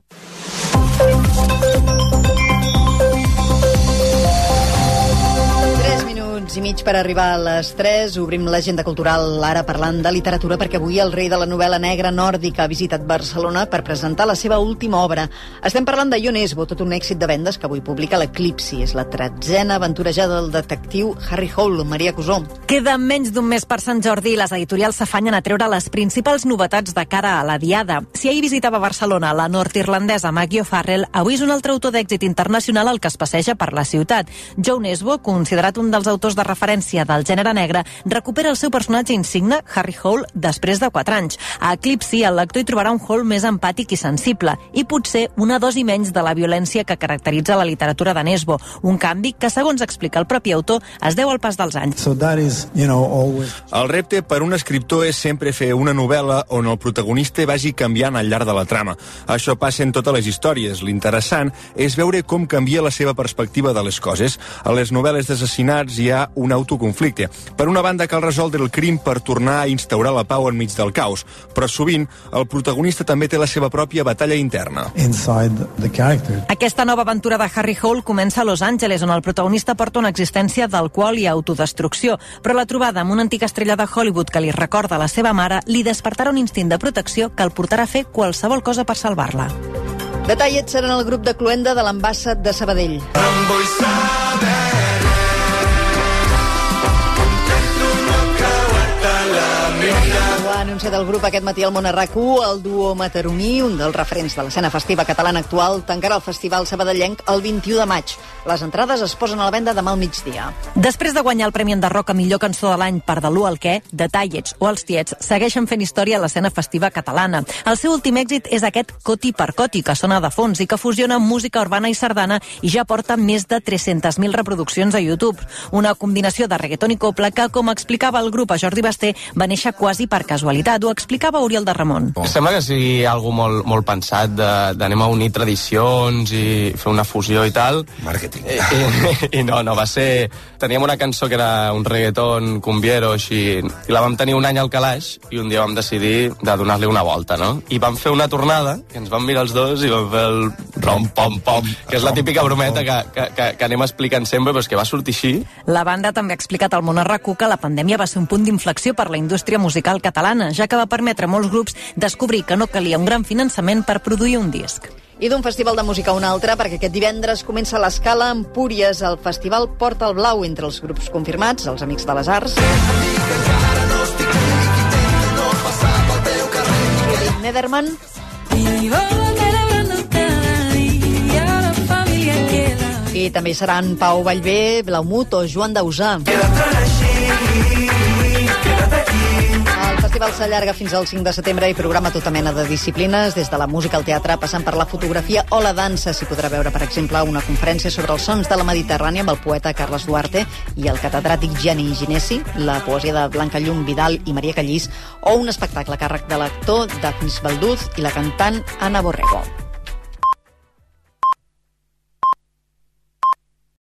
I mig per arribar a les tres. Obrim l'agenda cultural ara parlant de literatura, perquè avui el rei de la novel·la negra nòrdica ha visitat Barcelona per presentar la seva última obra. Estem parlant de Jon Esbo, tot un èxit de vendes que avui publica l'Eclipsi. És la tretzena aventura ja del detectiu Harry Hole. Maria Cusó. Queda menys d'un mes per Sant Jordi i les editorials s'afanyen a treure les principals novetats de cara a la diada. Si ahir visitava Barcelona la nord-irlandesa Maggie O'Farrell, avui és un altre autor d'èxit internacional el que es passeja per la ciutat. Jon Esbo, considerat un dels autors de referència del gènere negre, recupera el seu personatge insigne, Harry Hole, després de quatre anys. A Eclipsi, el lector hi trobarà un Hole més empàtic i sensible, i potser una dosi menys de la violència que caracteritza la literatura de Nesbo, un canvi que, segons explica el propi autor, es deu al pas dels anys. So that is, you know, always... El repte per un escriptor és sempre fer una novel·la on el protagonista vagi canviant al llarg de la trama. Això passa en totes les històries. L'interessant és veure com canvia la seva perspectiva de les coses. A les novel·les d'assassinats hi ha un autoconflicte. Per una banda, cal resoldre el crim per tornar a instaurar la pau enmig del caos, però sovint el protagonista també té la seva pròpia batalla interna. Aquesta nova aventura de Harry Hole comença a Los Angeles, on el protagonista porta una existència d'alcohol i autodestrucció, però la trobada amb una antiga estrella de Hollywood que li recorda la seva mare li despertarà un instint de protecció que el portarà a fer qualsevol cosa per salvar-la. Detallets seran el grup de Cluenda de l'Ambassat de Sabadell. Em vull saber. Ho ha anunciat el grup aquest matí al Món R Q u, el duo mataroní, un dels referents de l'escena festiva catalana actual, tancarà el festival sabadellenc el vint-i-u de maig. Les entrades es posen a la venda demà al migdia. Després de guanyar el Premi Enderroc a millor cançó de l'any per De l'u al què, Detallets o Els Tiets segueixen fent història a l'escena festiva catalana. El seu últim èxit és aquest Coti per Coti, que sona de fons i que fusiona música urbana i sardana i ja porta més de tres-centes mil reproduccions a YouTube. Una combinació de reggaeton i copla que, com explicava el grup a Jordi Basté, va néixer quasi per casualitat. Ho explicava Oriol de Ramon. Sembla que sigui algo molt, molt pensat d'anem a unir tradicions i fer una fusió i tal. Marketing. I, i, i no, no, va ser... Teníem una cançó que era un reggaeton cumbiero així, i la vam tenir un any al calaix i un dia vam decidir de donar-li una volta, no? I vam fer una tornada, i ens vam mirar els dos i vam fer el rom-pom-pom, que és la típica brometa que, que, que, que anem explicant sempre, però és que va sortir així. La banda també ha explicat al Món R Q u que la pandèmia va ser un punt d'inflexió per la indústria musical catalana, ja que va permetre a molts grups descobrir que no calia un gran finançament per produir un disc. I d'un festival de música a un altre, perquè aquest divendres comença l'Escala Empúries, el festival Porta el Blau entre els grups confirmats, els Amics de les Arts. Nederman. I també seran Pau Vallvé, Blaumut o Joan Dausà. El festival s'allarga fins al cinc de setembre i programa tota mena de disciplines, des de la música al teatre, passant per la fotografia o la dansa. S'hi podrà veure, per exemple, una conferència sobre els sons de la Mediterrània amb el poeta Carles Duarte i el catedràtic Gianni Ginesi, la poesia de Blanca Llum Vidal i Maria Callís, o un espectacle a càrrec de l'actor Dafnis Balduz i la cantant Ana Borrego.